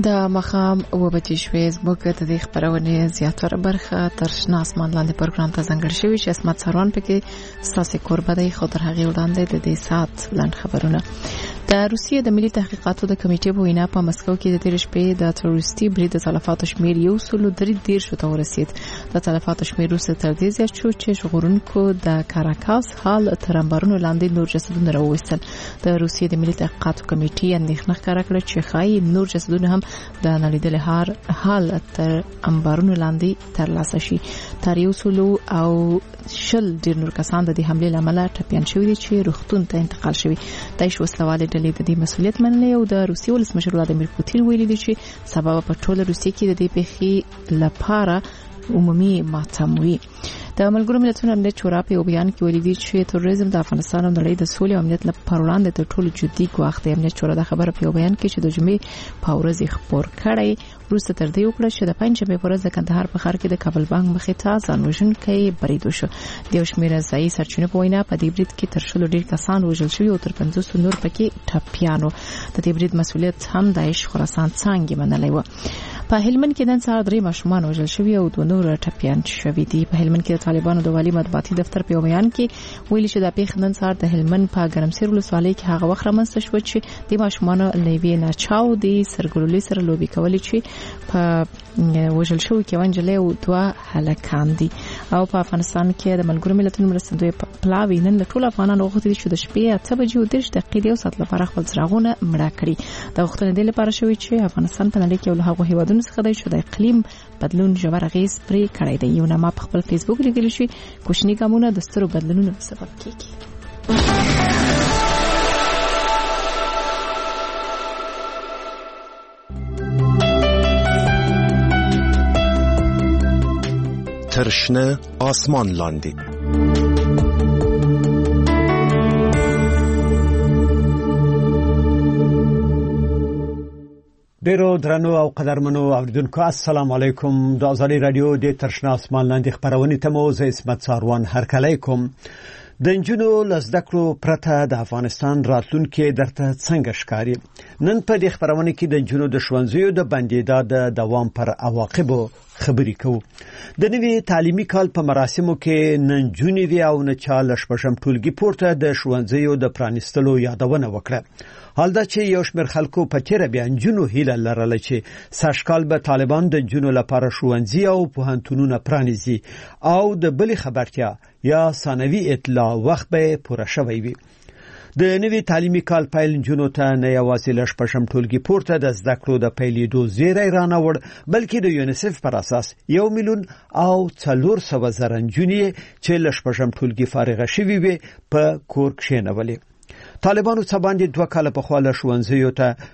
د مخام او بچی شوي زموږ د دې خبرونه زیاتره برخه تر شنه اسمان لاندې پروګرام ته ځانګړی شوی چې اسمت سروان پکې ساسي قرباني خاطر هغه وړاندې د دې سات لاند خبرونه د روسیې د ملي تحقیقاتو د کمیټې په وینا په مسکو کې د تیر شپې د تروریستي برید د تلفاتو شمیر 1.3 شو ته ورسید. د تلفاتو شمیر وروسته تر دې زیات شو چې ژغورونکو د کاراکاس حال تر انبارونو لاندې نور جسدونه راوویستل. د روسیې د ملي تحقیقاتو کمیټې اندېښنه ښکاره کړه چې ښایي نور جسدونه هم د نړیدل حال تر انبارونو لاندې ترلاسه شي. تر 100 ډیر نور کسان د دې حملې لامل ټپيان شوي دي چې روغتون ته انتقال شوي. دایښ وسلواله ډلې د دې مسؤلیت منلې او د روسیې ولسمشر ولادیمیر پوتین ویلي دی چې سبب په ټوله روسیې کې د دې پیښې لپاره عمومي ماتم وي. د ملګرو ملتونو امنیت شورا په بیان کې ویلي دی چې تروریزم د افغانستان او نړۍ د سولې او امنیت لپاره وړاندې تر ټولو جدي ګواښ دی. امنیت شورا د خبره په بیان کې چې د جمعې په ورځ خبر کړی وروسته تر دې وکړه چې د پنځمې په ورځ د کندهار په ښار کې د کابل بانک مخې ته ځانوژونکی برید وشو. د یو شمېر ځایي سرچینو په وینا په دې برید کې تر 100 ډیر کسان وژل شوي او تر 50 نور پکې ټپيانو. د دې برید مسؤلیت هم داعش خراسان څنګه منلای و. په هلمند کې نن سهار 3 ماشومان وژل شوي او 2 نور ټپيان شوي دي. په هلمند کې د طالبانو د والي مطبوعاتي دفتر په بیان کې ویلي چې د پیښې نن سهار د هلمند په ګرمسیر ولسوالۍ کې هغه وخت رامنځته شو چې د ماشومان لوي نه چاو دي سرګړولې سره لوبي کولې چې په وژل شوی کې ونجلې او 2 هلکان دي. او په افغانستان کې د ملګرو ملتونو مرستندوی پلاوی نن ټول افغانانو غوښتي چې د شپې 8 بجې او 10 دقیقې او سات لپاره خپل څراغونه مړه کړي. د وختونو د لپاره شوی چې افغانستان په نړۍ کې له هغو هیوادونو څخه دی چې د اقلیم بدلون ژور اغیز پرې کړی دی. یو نامه په خپل فیسبوک لیکلی شي کوچنی ګامونه د سترو بدلونونو سبب کیږي. ترشنه آسمان لاندې ډیرو درنو او قدرمنو اوریدونکو السلام علیکم. د ازادي رادیو د ترشنه آسمان لاندې خبرونه ته مو زه اسمت ساروان هرکلی کوم. د انجونو لزدکړو پرته د افغانستان راتلونکي درته څنګه ښکاري؟ نن په دې خبرونه کې د انجونو د ښوونځیو د بندیدا د دوام پر عواقبو خبرې کوو. د نوي تعلیمي کال په مراسمو کې نن جونې دی او نه چاله شپږم ټولګي پورته د ښوونځیو د پرانیستلو یادونه وکړه. حال دا چې یو شمېر خلکو په تیر بیا انجونو هیله لرله چې سږکال به طالبان د انجونو لپاره ښوونځي او پوهنتونونه پرانیزي او د بلې خبرتیا یا ثانوي اطلاع وخت به پوره شوی وي. د نوي تعلیمي کال پیل انجونو ته نه یوازې له شپږم ټولګي پورته د زده کړو د پیلېدو زیری رانوړ بلکې د یونیسف پر اساس 1,400,000 انجونې چې له شپږم ټولګي فارغه شوي وي په کور کښېنولې. طالبانو څه باندې 2 کاله پخوا له ښوونځیو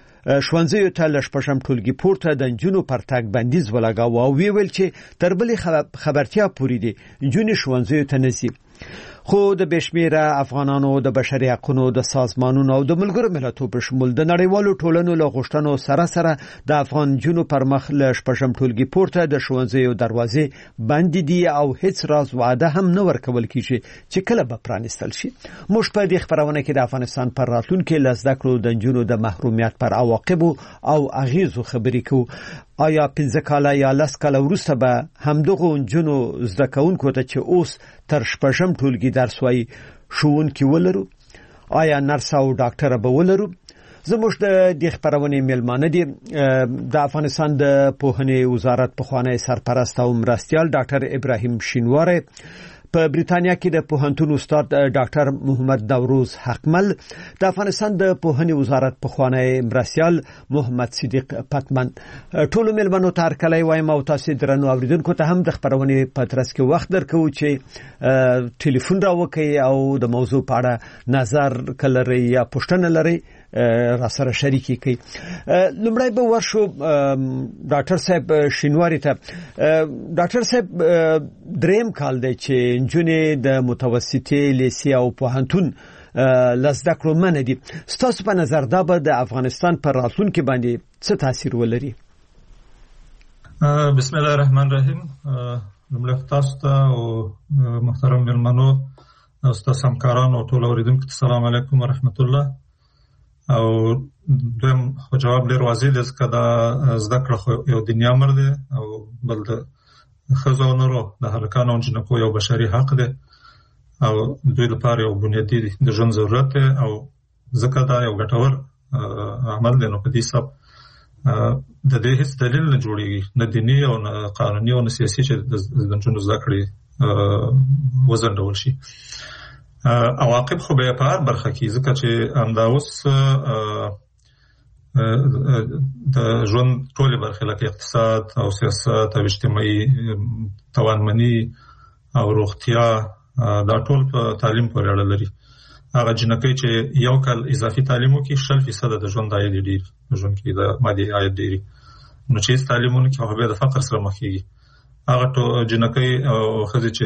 ته له شپږم ټولګي پورته د انجونو پر تګ بندیز ولګاوه او ویل چې تر بلې خبرتیا پورې دي انجونې ښوونځیو ته نه ځي. خو د بشمیره افغانانو د بشري حقوقو د سازمانونو او د ملګرو ملتونو په شمول د نړیوالو ټولنو له غوښتنو سره د افغان جنو پر مخ له شپږم ټولګي پورته د ښوونځیو دروازې بندې دي او هیڅ راز وعده هم نه ورکول کیږي چې کله به پرانیستل شي. موږ په دې خبرونه کې د افغانستان پر راتلونکي لزده کړو د جنو د محرومیت پر عواقب او اغیزو خبرې کوو. آیا 15 کاله یا 10 کاله وروسته به همدغه جنو زده کوونکو ته چې اوس تر شپږم ټولګي درس وایي ښوونکي ولرو؟ آیا نرس او ډاکټر به ولرو؟ زموږ د دې خبرونې میلمانه دي د افغانستان د پوهنې وزارت پخوانی سرپرست او مرستیال ډاکټر ابراهیم شینواری، په بریتانیا کې د پوهنتون استاد ډاکټر محمد نوروز حقمل، د افغانستان د پوهنې وزارت پخوانی مرستیال محمد صدیق پتمن. ټول میلمنو ته هرکلی وایم او تاسو درنو اوریدونکو ته هم د خبرونې په ترڅ کې وخت درکوو چې ټلیفون راوکړئ او د موضوع په اړه نظر کلري یا پوښتنه لرئ را سره شریکي کوي. لمړی به ورشو ډاکټر صاحب شینواری ته. ډاکټر صاحب دریم کال دی چې نجونې د متوسطې لیسې او پوهنتون لزده کړو منه دي. ستاسو په نظر دا به د افغانستان پر راتلونکي باندې څه تاثیر ولري؟ بسم الله الرحمن الرحیم. لمړی تاسو ته او محترم مېلمنو او ستاسو همکارانو او ټول اوریدونکو ته سلام علیکم ورحمت الله. او دویم جواب ډیر واضح دی چې دا زده کړه یو دنیا امر دی او بل د ښځو او نورو د هلکانو او جنکو یو بشري حق دی او دوی لپاره یو بنیادي د ژوند ضرورت دی او ځکه دا یو ګټور عمل دی. نو په دې حساب د دې هیڅ دلیل نه جوړیږي، نه دیني او نه قانوني او نه سیاسي چې د نجونو زده کړې وځنډول شي. عواقب خو به په هر برخه کې ځکه چې همدا اوس د ژوند ټولې برخې لکه اقتصاد او سیاست او اجتماعي توانمني او روغتیا دا ټول په تعلیم پورې اړه لري. هغه جنکۍ چې یو کال اضافي تعلیم وکړي 60% د ژوند عاید ډیر ژوند کې د مادي عاید ډیر، نو چې تعلیمونه کې هغه د فقر سره مخ کیږي. هغه جنکۍ او ښځې چې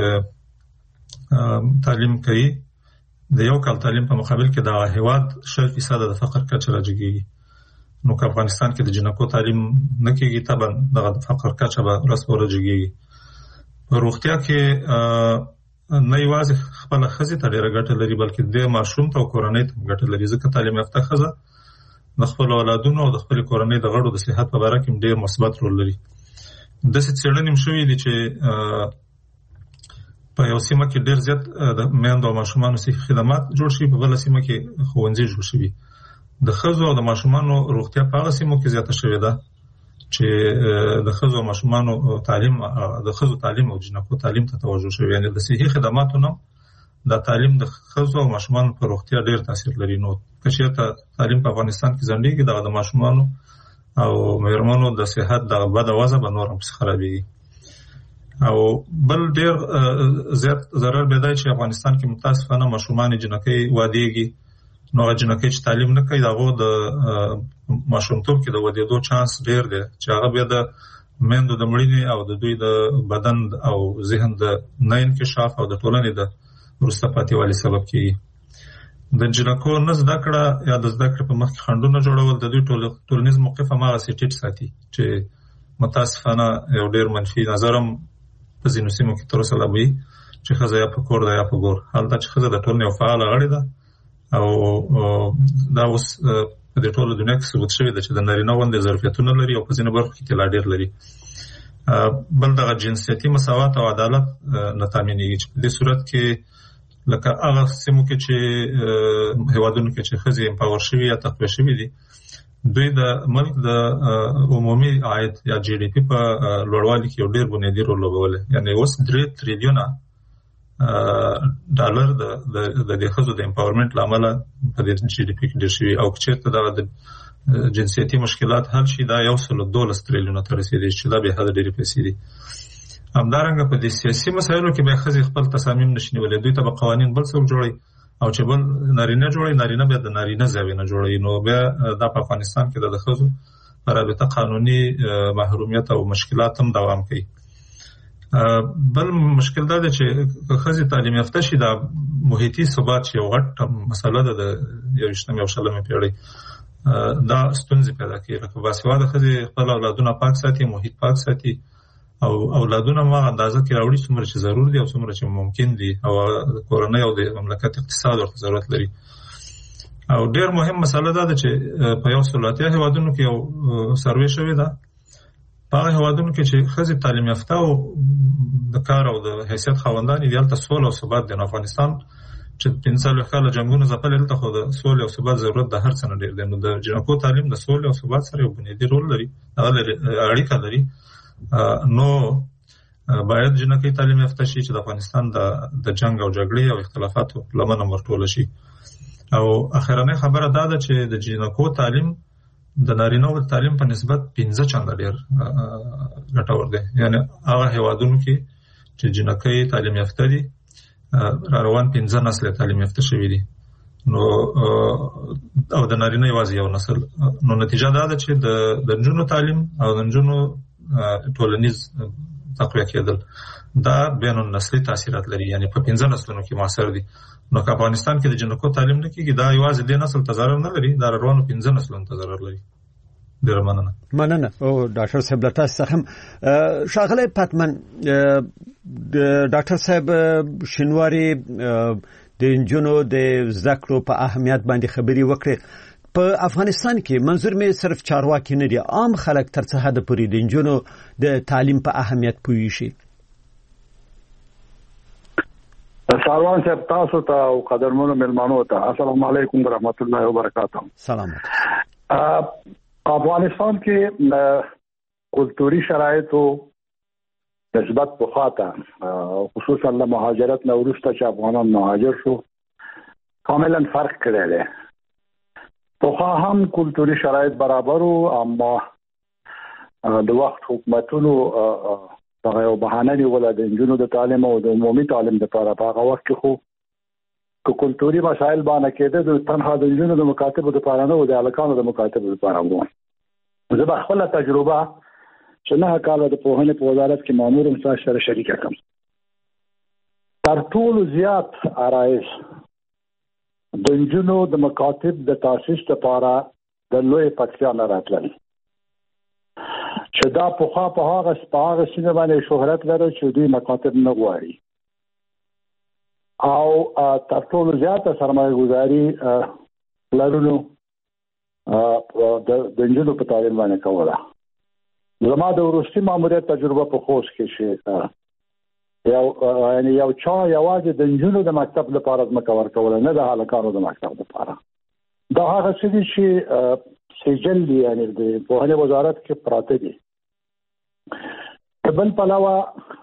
تعلیم کوي د یو کال تعلیم په مقابل کې د هیواد 60% د فقر کچه راځي. نو که افغانستان کې د جنکو تعلیم نه کیږي طبعا د فقر کچه به راځي. په روغتیا کې نه یوازې خپل ښځې ته ډېره ګټه لري بلکې د ماشوم ته او کورنۍ ته ګټه لري، ځکه تعلیم یافته ښځه د خپل اولادونو او د خپل کورنۍ د غړو د صحت په اړه کې ډېر مثبت رول لري. داسې څېړنې هم شوي دي چې په یو سیمه کې ډېر زیات د میندو او ماشومانو صحي خدمات جوړ شي، په بله سیمه کې ښوونځي جوړ شوي. د ښځو او د ماشومانو روغتیا په هغه سیمو کې زیاته شوې ده چې د ښځو او ماشومانو تعلیم د ښځو تعلیم او جنکو تعلیم ته توجه شوی، یعنی د صحي خدماتو نه د تعلیم د ښځو او ماشومانو په روغتیا ډېر تاثیر لري. نو که چېرته تعلیم په افغانستان کې ځنډېږي دغه د ماشومانو او مېرمنو د صحت دغه بده وضع به نور هم خرابېږي. او بل ډېر زیات ضرر به دی چې افغانستان کې متاسفانه ماشومان جنکۍ وادېږي، نو هغه جنکۍ چې تعلیم نه کوي د هغو د ماشومتوب کې د ودېدو چانس ډېر دی چې هغه بیا د میندو د مړینې او د دوی د بدن او ذهن د نه انکشاف او د ټولنې د وروسته پاتې والي سبب کېږي. د جنکو نه زده کړه یا د زده کړې په مخ کې خنډونه جوړول د دوی ټولنیز موقف هماغسې ټیټ ساتي چې متاسفانه یو ډېر منفي نظر هم په ځینو سیمو کې تر اوسه لا وي چې ښځه یا په کور ده یا په ګور، هلته چې ښځه د ټولنې یو فعاله غړې ده او دا اوس په دې ټوله دنیا کې ثبوت شوی ده چې د نارینه غوندې ظرفیتونه لري او په ځینو برخو کې لا ډېر لري. بل دغه جنسیتي مساوات او عدالت نه تامینېږي چې په دې صورت کې لکه هغه سیمو کې چې هېوادونو کې چې ښځې امپاور شوي یا تقویه شوي دي، دوی د ملک د عمومي عاید یا جی ډي پي په لوړوالي کې یو ډېر بنیادي رول لوبولی. یعنې اوس 3 تریلیونه ډالر د دې ښځو د امپاورمنټ له امله په دې جی ډي پي کې ډېر شوي، او که چېرته دغه د جنسیتي مشکلات حل شي دا 112 تریلیونه ته رسېدی چې دا بې حده ډېرې پیسې دي. همدارنګه په دې سیاسي مسایلو کې بیا ښځې خپل تصامیم نشي نیولی، دوی ته به قوانین بل څوک جوړوي او چې بل نارینه جوړوي، نارینه بیا د نارینه زاویې نه جوړوي. نو بیا دا په افغانستان کې د ښځو په رابطه قانوني محرومیت او مشکلات هم دوام کوي. بل مشکل دا دی چې ښځې تعلیم یافته شي دا محیطي ثبات چې یو غټ مسله ده د 21مې او 20مې پېړۍ، دا ستونزې پیدا کوي. لکه باسواده ښځې خپل اولادونه پاک ساتي، محیط پاک ساتي او اولادونه ما اندازه کې راوړي څومره چې ضرور دي او څومره چې ممکن دي او کورنۍ او د مملکت اقتصاد ورته ضرورت لري. او ډېر مهم مسله دا ده چې په 180 هېوادونو کې یو سروې شوې ده، په هغه هېوادونو کې چې ښځې تعلیم یافته او د کار او د حیثیت خاوندانې دي هلته سوله او ثبات دی. نو افغانستان چې 45 کاله جنګونو ځپلی دلته خو د سولې او ثبات ضرورت د هر څه نه ډېر دی. نو د جنکو تعلیم د سولې او ثبات سره یو بنیادي رول لري، اړیکه لري. نو باید جنکۍ تعلیم یافته شي چې د افغانستان د جنگ او جګړې او اختلافاتو لمنه ورټوله شي. او اخرنۍ خبره دا ده چې د جنکو تعلیم د نارینه‌و تعلیم په نسبت 15 چنده ډېر ګټور دی. یعنی هغه هېوادونو کې چې جنکۍ تعلیم یافته دي را روان 15 نسل تعلیم یافته شوي دي، نو او د نارینه یوازې یو نسل. نو نتیجه دا ده چې د نجونو تعلیم او د نجونو ټولنیز تقویه کېدل دا بین النسلي تاثیرات لري، یعنی په 15 نسلونو کې موثر دي. نو که افغانستان کې د جنکو تعلیم نه کېږي دا یوازې دې نسل ته ضرر نه لري، دا روانو 15 نسلونو ته ضرر لري. ډېره مننه. او ډاکټر صاحب له تاسو څخه ښاغلی پتمن ډاکټر صاحب شینواري د د انجونو د زده کړو په اهمیت باندې خبري وکړي. په افغانستان کې منظور مې صرف چارواکي نه دي، عام خلک تر څه حد پورې د انجونو د تعلیم په اهمیت پوهی شي. ساروان صاحب تاسو ته او قدرمنو ملمانو ته السلام علیکم ورحمت الله وبرکاته. سلامات. افغانستان کې کلتوري شرایطو نسبت پخاته خصوصا له مهاجرت نه وروسته چې افغانان مهاجر شو کاملا فرق کړی دی. پخوا هم کلتوري شرایط برابرو، اما د وخت حکومتونو هغه یو بهانه نیوله د انجونو د تعلیم او د عمومي تعلیم لپاره. په هغه وخت کې خو کلتوري مسایل باندې کېده د تنها د انجونو د مکاتبو لپاره نه و، د هلکانو د مکاتبو لپاره و. زه به خپله تجربه چې 9 کاله د پوهنې په وزارت کې مامور یم تاسو سره شریکه کړم. تر ټولو زیات عرایض د انجونو د مکاتب د تاسیس لپاره د لوی پکتیا نه راتلل، چې دا پخوا په هغه سیمه باندې شهرت لري چې دوی مکاتب نه غواړي، او تر ټولو زیاته سرمایه گذاري لرونو د انجونو په تعلیم باندې کوله. زما د وروستي ماموریت تجربه په خوست کې شي یو چا یوازې د انجونو د مکتب لپاره ځمکه ورکوله، نه د هلکانو د مکتب لپاره. دا هغه څه دي چې سجل دي، یعنې د پوهنې وزارت کې پراته دي. بل پلوه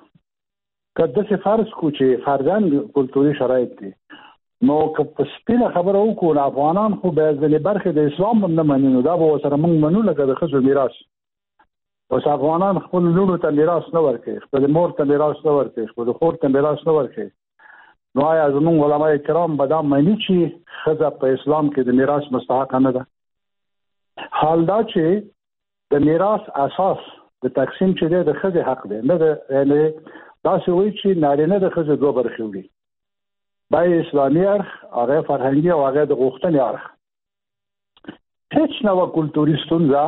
که داسې فرض کړو چې فرضاً کلتوري شرایط دي، نو که په سپینه خبره وکړو افغانان خو به ځینې برخې د اسلام هم نه مني، نو دا به ورسره موږ منو لکه د ښځو میراث. اوس افغانان خپل لوڼو ته میراث نه ورکوي، خپل مور ته میراث نه ورکوي، خپل خور ته میراث نه ورکوي. نو آیا زموږ علماء کرام به دا مني چې ښځه په اسلام کې د میراث مستحق نه ده؟ حال دا چې د میراث اساس د تقسیم چې دی د ښځې حق دی، نه د یعنې داسې وایي چې نارینه د ښځې 2 برخې وړي، دا یې اسلامي اړخ، هغه فرهنګي او هغه د غوښتنې اړخ. هیڅ نوع کلتوري ستونزه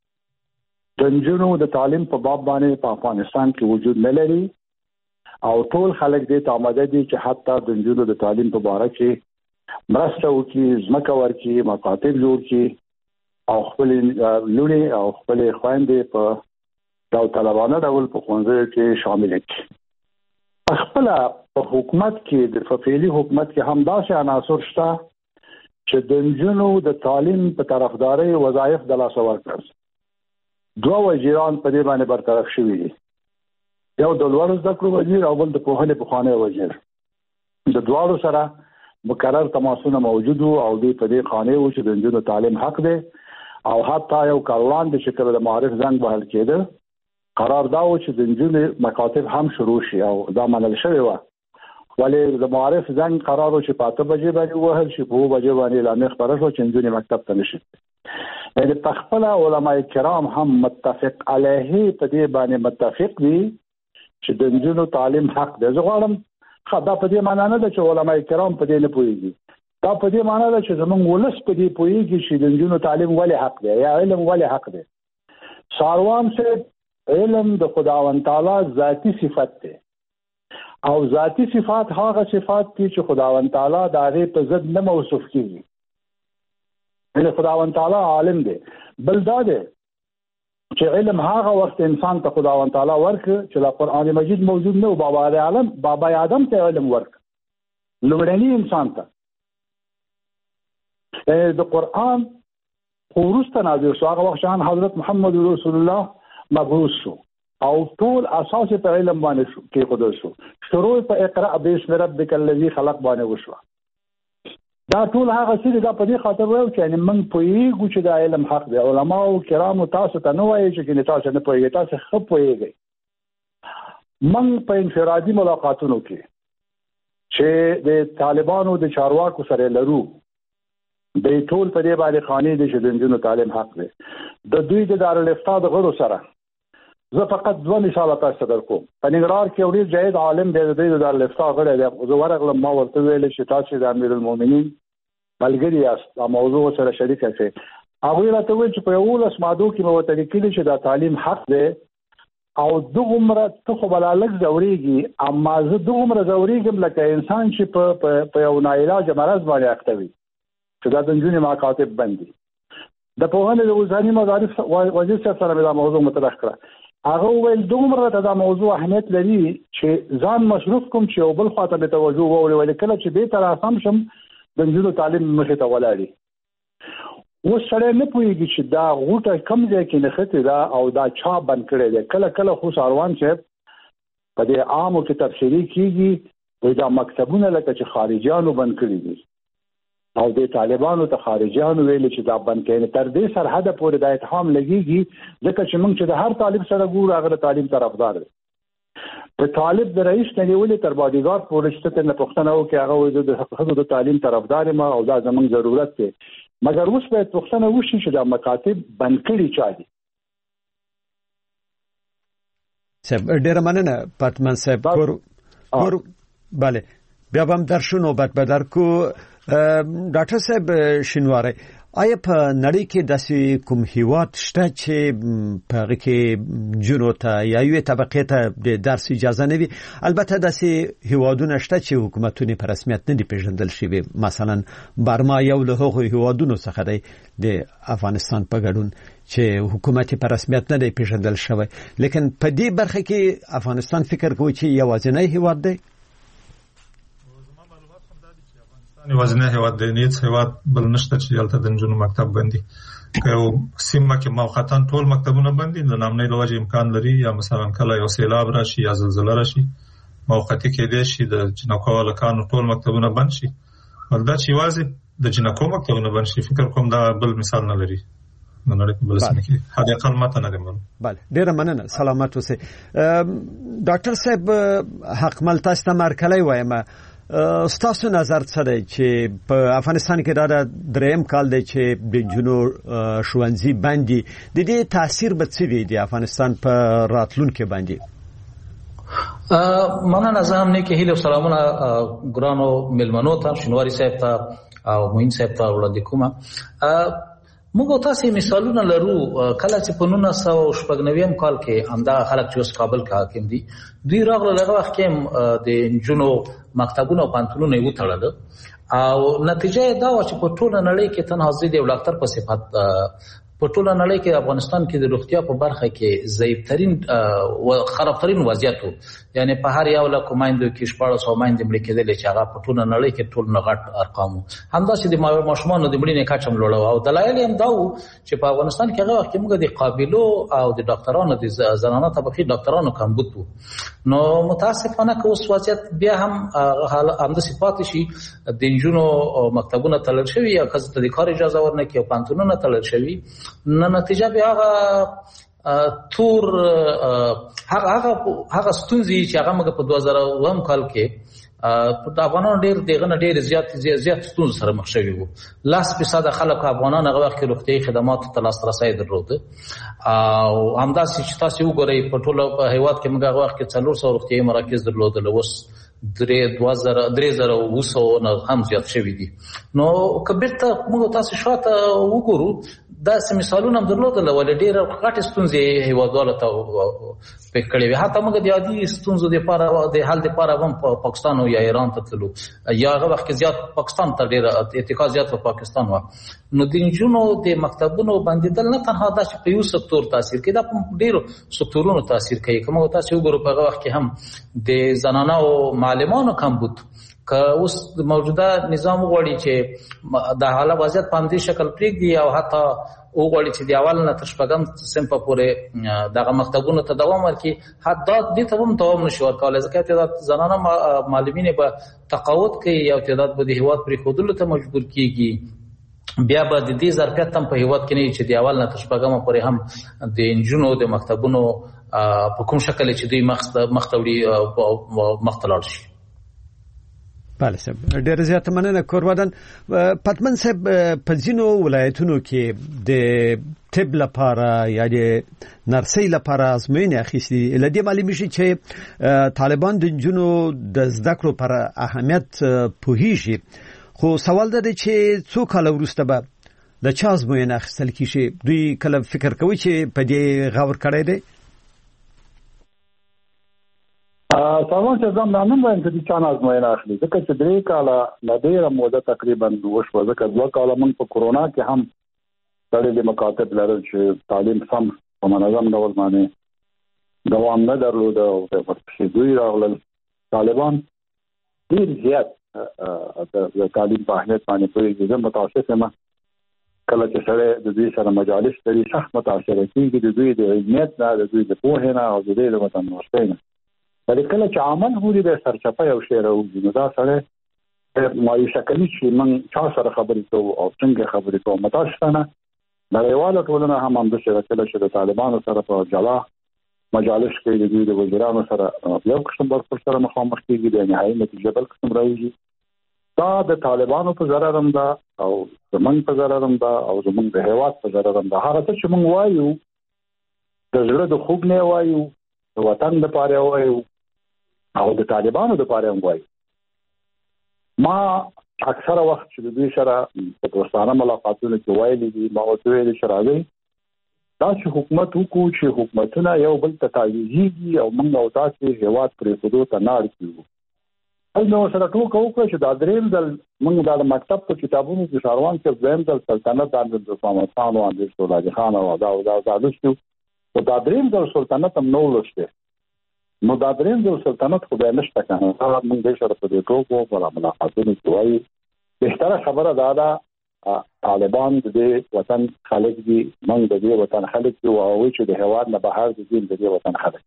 د انجونو د تعلیم په باب باندې په افغانستان کې وجود نه لري، او ټول خلک دې ته آماده دي چې حتی د انجونو د تعلیم په باره کې مرسته وکړي، ځمکه ورکړي، مکاتب جوړ کړي، او خپل لوڼې او خپل خویندې په داوطلبانه ډول په ښوونځیو کې شامل کړي. خپله په حکومت کې د فعلي حکومت کې هم داسې عناصر شته چې د انجونو د تعلیم په طرفدارۍ وظایف د لاسه ورکړل. 2 وزیران په دې باندې برطرف شوي دي، یو د لوړو زده کړو وزیر او بل د پوهنې پخوانی وزیر. د دواړو سره مکرر تماسونه موجود وو او دوی په دې خانې وو چې د انجونو تعلیم حق دی، او حتی یو کاروان د شکل د معارف زنګ وهل کېده. قرار دا و چې د انجونو مکاتب هم شروع شي، او دا منل شوی و، ولې د معارف زنګ قرار و چې په 8 بجې باندې ووهل شي، په 2 بجې باندې اعلامیه خپره شوه چې انجونې مکتب ته نه شي. یعنې په خپله علماء کرام هم متفق علیه په دې باندې متفق دي چې د انجونو تعلیم حق دی. زه غواړم دا په دې معنا نه ده چې علماء کرام په دې نه پوهېږي، دا په دې معنا ده چې زموږ ولس په دې پوهېږي چې د انجونو تعلیم ولې حق دی یا علم ولې حق دی. ساروان صاحب، علم د خداوند تعالی ذاتی صفت دی، او ذاتی صفات هغه صفات دي چې خداوند تعالی د هغې په ضد نه موصوف کېږي. یعنې خداوند تعالی عالم دی. بل دا دی چې علم هغه وخت انسان ته خداوند تعالی ورکړ چې لا قرآن مجید موجود نه و. بابا آدم ته علم ورکړ، لومړني انسان ته. د قرآن خو وروسته نازل شو، هغه وخت شان حضرت محمد رسول الله مبعوث شو، او ټول اساس په علم باندې کېښودل شو. شروع په اقرأ باسم ربک الذی خلق باندې وشوه. دا ټول هغه څه دا په دې خاطر وایو چې یعنې موږ پوهېږو چې دا علم حق دی. علماو کرامو تاسو ته نه وایي چې تاسو نه پوهېږئ، تاسو ښه پوهېږئ. موږ په انفرادي ملاقاتونو کې چې د طالبانو د چارواکو سره لرو، د ټول په دې باندې خانې دي چې د نجونو تعلیم حق دی. د دوی د دارالافتا د غړو سره زه فقط 2 مثال تاسو ته درکوم. په ننګرهار کې یو ډېر جید عالم دی، د دوی د دارالافتا غړی دی. زه ورغلم، ما ورته ویل چې تاسو د امیرالمؤمنین ملګري یاست، دا موضوع سره شریکه کړئ. هغوی راته وویل چې په 11 مادو کې مې ورته لیکلي چې دا تعلیم حق دی، او دغه ته خو بلالک زوريږي اما زه دغه زوريږم لکه انسان چې په یو ناعلاج مرض باندې اختوي چې دا د جنونو مکاتب باندې د پوهنې د وزارت مدارس وزیر صاحب سره دا موضوع مطرح کړه. هغه ویل دومره ته دا موضوع اهمیت لري چې ځان مصروف کوم چې یو بل خواته به توجه وولي کله چې به تر اسام شم د جنونو تعلیم مخې ته ولاړی. و سره نه پوهیږي چې دا غوټه کم ځای کې نخته دا او دا چا بند کړي دي. کله خو ساروان چې په دې عامو کې تفسیری کیږي دا مکتبونه لکه چې خارجيانو بند کړي دي او د طالبانو ته خارجيانو ویل چې دا بند کړي. تر دې سرحد پورې د اتهام لګيږي ځکه چې موږ چې د هر طالب سره ګورو هغه تعلیم طرفدار دی. په طالب د رئیس نه نیولې تر بادیګارد پورې چې ته پښتنه وکي هغه د تعلیم طرفدار ما او دا زموږ ضرورت دی. مګر اوس به پښتنه وشي چې دا مکاتب بند کړي چا دي. سب ډیر مننه پاتمن صاحب کور bale بیا هم درشونو بات بدر کو ډاکټر صاحب شینواری آیا په نړۍ کې داسې کوم هیواد شته چې په هغه کې جنو ته یا یوې طبقې ته د درس اجازه نه وي؟ البته داسې هیوادونه شته چې حکومتونه په رسمیت نه دي پیژندل شوي، مثلا برما یو له هغو هیوادونو څخه دی د افغانستان په ګډون چې حکومت په رسمیت نه دی پیژندل شوی، لیکن په دې برخه کې افغانستان فکر کوي چې یوازینی هیواد دی. یوازینی هیواد دی، هیڅ هیواد بل نشته چې دلته د نجونو مکتب بندي. که یو سیمه کې موقتاً ټول مکتبونه بندي د نامنۍ له وجې امکان لري، یا مثلا کله یو سیلاب راشي یا زلزله راشي موقتي کېدای شي د جنکو هلکانو ټول مکتبونه بند شي. دا چې یوازې د جنکو مکتبونه بند شي فکر کوم دا بل مثال نه لري د نړۍ په بل سیمه کې. حد اقل ماته نه دی معلوم. بله ډېره مننه، سلامت اوسئ. ډاکټر صاحب حقمل تاسو ته مرکلی وایم، ستاسو نظر څه دی چې په افغانستان کې دا دریم کال دی چې د نجونو ښوونځي بندي، د دې تاثیر به څه وي د افغانستان په راتلونکي باندې؟ مننه. زه هم نیکې هیلې او سلامونه ګرانو مېلمنو ته، شینواري صاحب ته او معین صاحب ته وړاندې کوم. موږ تاسو مثالونه لرو کله چې په 1996 کال کې همدا خلک چې اوس کابل کې حاکم دي دوی راغله لږ وخت کې د نجونو مکتبونه او پانتونونه یې وتړل او نتیجه دا و چې په ټوله نړۍ کې تنها زه د یو ډاکټر په صفت په ټوله نړۍ کې افغانستان کې د روغتیا په برخه کې ضعیفترین او خرابترین وضعیت و. یعنی په هر یو لکه مایندو کې 1400 مایندې مړې کېدلې چې هغه په ټوله نړۍ کې ټول نه غټ ارقام وو. همداسې د ماشومانو د مړینې کچه هم لوړه وه او دلایل یې هم دا وو چې په افغانستان کې هغه وخت کې موږ د قابلو او د ډاکټرانو د زنانه طبقې ډاکټرانو کمبود وو. نو متاسفانه که اوس وضعیت بیا هم همداسې پاتې شي، د نجونو مکتبونه تړل شوي یا ښځو ته د کار اجازه ورنکړي او پوهنتونونه تړل شوي، نه نتیجه بیا هغه تور هغه ستونزې چې هغه موږ په 2009 کال کې د افغانانو ډېر زیات ستونزو سره مخ شوي وو. 10% خلک افغانان هغه وخت کې روغتیایي خدماتو ته لاسرسی درلوده او همداسې چې تاسو وګورئ په ټوله هیواد کې موږ هغه وخت کې 400 روغتیایي مراکز درلودل، اوس 3000 نه هم زیات شوي دي. نو که بیرته موږ تاسو شاته وګورو داسې مثالونه هم درلودل ولې ډېر غټې ستونزې هیوادوالو ته پېښ کړې وې. حتی موږ د عادي ستونزو دپاره د حل دپاره هم په پاکستان او یا ایران ته تلو، یا هغه وخت کې زیات پاکستان ته ډېر اتکا زیات په پاکستان وه. نو د نجونو د مکتبونو بندېدل نه تنها دا چې په یو سکتور تاثیر کوي، دا په ډېرو سکتورونو تاثیر کوي. که موږ تاسو وګورو په هغه وخت کې هم د زنانه او معلمانو کمبود، که اوس موجوده نظام وغواړي چې د حاله وضعیت په همدې شکل پرېږدي او حتی وغواړي چې د اول نه تر 6 صنفه پورې دغه مکتبونو ته دوام ورکړي، حتی دې ته هم دوام نشي ورکولی ځکه تعداد زنانه معلمینې به تقاعد کوي او تعداد به د هېواد پرېښودلو ته مجبور کېږي. بیا به د دې ظرفیت هم په هېواد کې نه وي چې د اول نه تر 6 پورې هم د نجونو د مکتبونو په کوم شکل چې دوی مخ ته وړي مخ ته لاړ شي. بله صاحب ډېر زیات مننه. کورودن پتمن صاحب په ځینو ولایتونو کې د طب لپاره یا د نرسۍ لپاره ازموینې اخیستې دي. له دې معلومه شي چې طالبان د نجونو د زده کړو پر اهمیت پوهیږي، خو سوال دا دی چې څو کاله وروسته به د چا ازموینه اخیستل کیږي؟ دوی کله فکر کوي چې په دې غور کړی دی؟ سامان چې زم نن وایم چې د چانه ازموینه اخلي ځکه چې 3 کاله لا ډېره موده تقریبا وشوه ځکه 2 کاله موږ په کورونا کې هم تړلې مکاتب لرل چې تعلیم سم په منظم ډول باندې دوام نه درلود او ورپسې دوی راغلل طالبان ډېر زیات د تعلیم په اهمیت باندې پوهېږي. زه متاسف یم کله چې سره د دوی سره مجالس لري سخت متاثر کېږي د دوی د علمیت نه د دوی د پوهې نه او د دوی د وطن دوستۍ نه. بلکې کله چې عمل ګوري د سرچپه یو شی راوځي نو دا سره مایوسه کوي چې موږ چا سره خبرې کوو او څنګه خبرې کوو. متاسفانه نړیواله ټولنه هم همداسې کله چې د طالبانو سره په جلا مجالس کې د دوی د وزیرانو سره یو قسم برخورد سره مخامخ کېږي د نهایي نتیجه بل قسم راوځي. دا د طالبانو په ضرر هم ده او زمونږ په ضرر هم ده او زمونږ د هېواد په ضرر هم ده. هغه څه چې موږ وایو د زړه د خوږ نه وایو د وطن دپاره وایو او د طالبانو دپاره هم وایو. ما اکثره وخت چې د دوی سره په دوستانه ملاقاتونو کې ویلي دي ما ورته ویلي چې راځئ دا چې حکومت وکړو چې حکومتونه یو بل ته تعویضېږي او موږ او تاسې هېواد پرېښودو ته نه اړ کېږو. نو سره ټوکه وکړه چې دا درېیم ځل موږ دا د مکتب په کتابونو کې ساروان کې دویم ځل سلطنت د امیر محمد خان او امیر سولادي خان او دا لوستي او دا درېیم ځل سلطنت هم نه لوستی نو دا درېیم ځل سلطنت خو بیا نشته که نه. موږ دې سره په دې ټوکو په ملاقاتونو کې وایو بهتره خبره دا ده طالبان د دې وطن خلک دي موږ د دې وطن خلک دي او هغوی چې د هېواد نه بهر دي د دې وطن خلک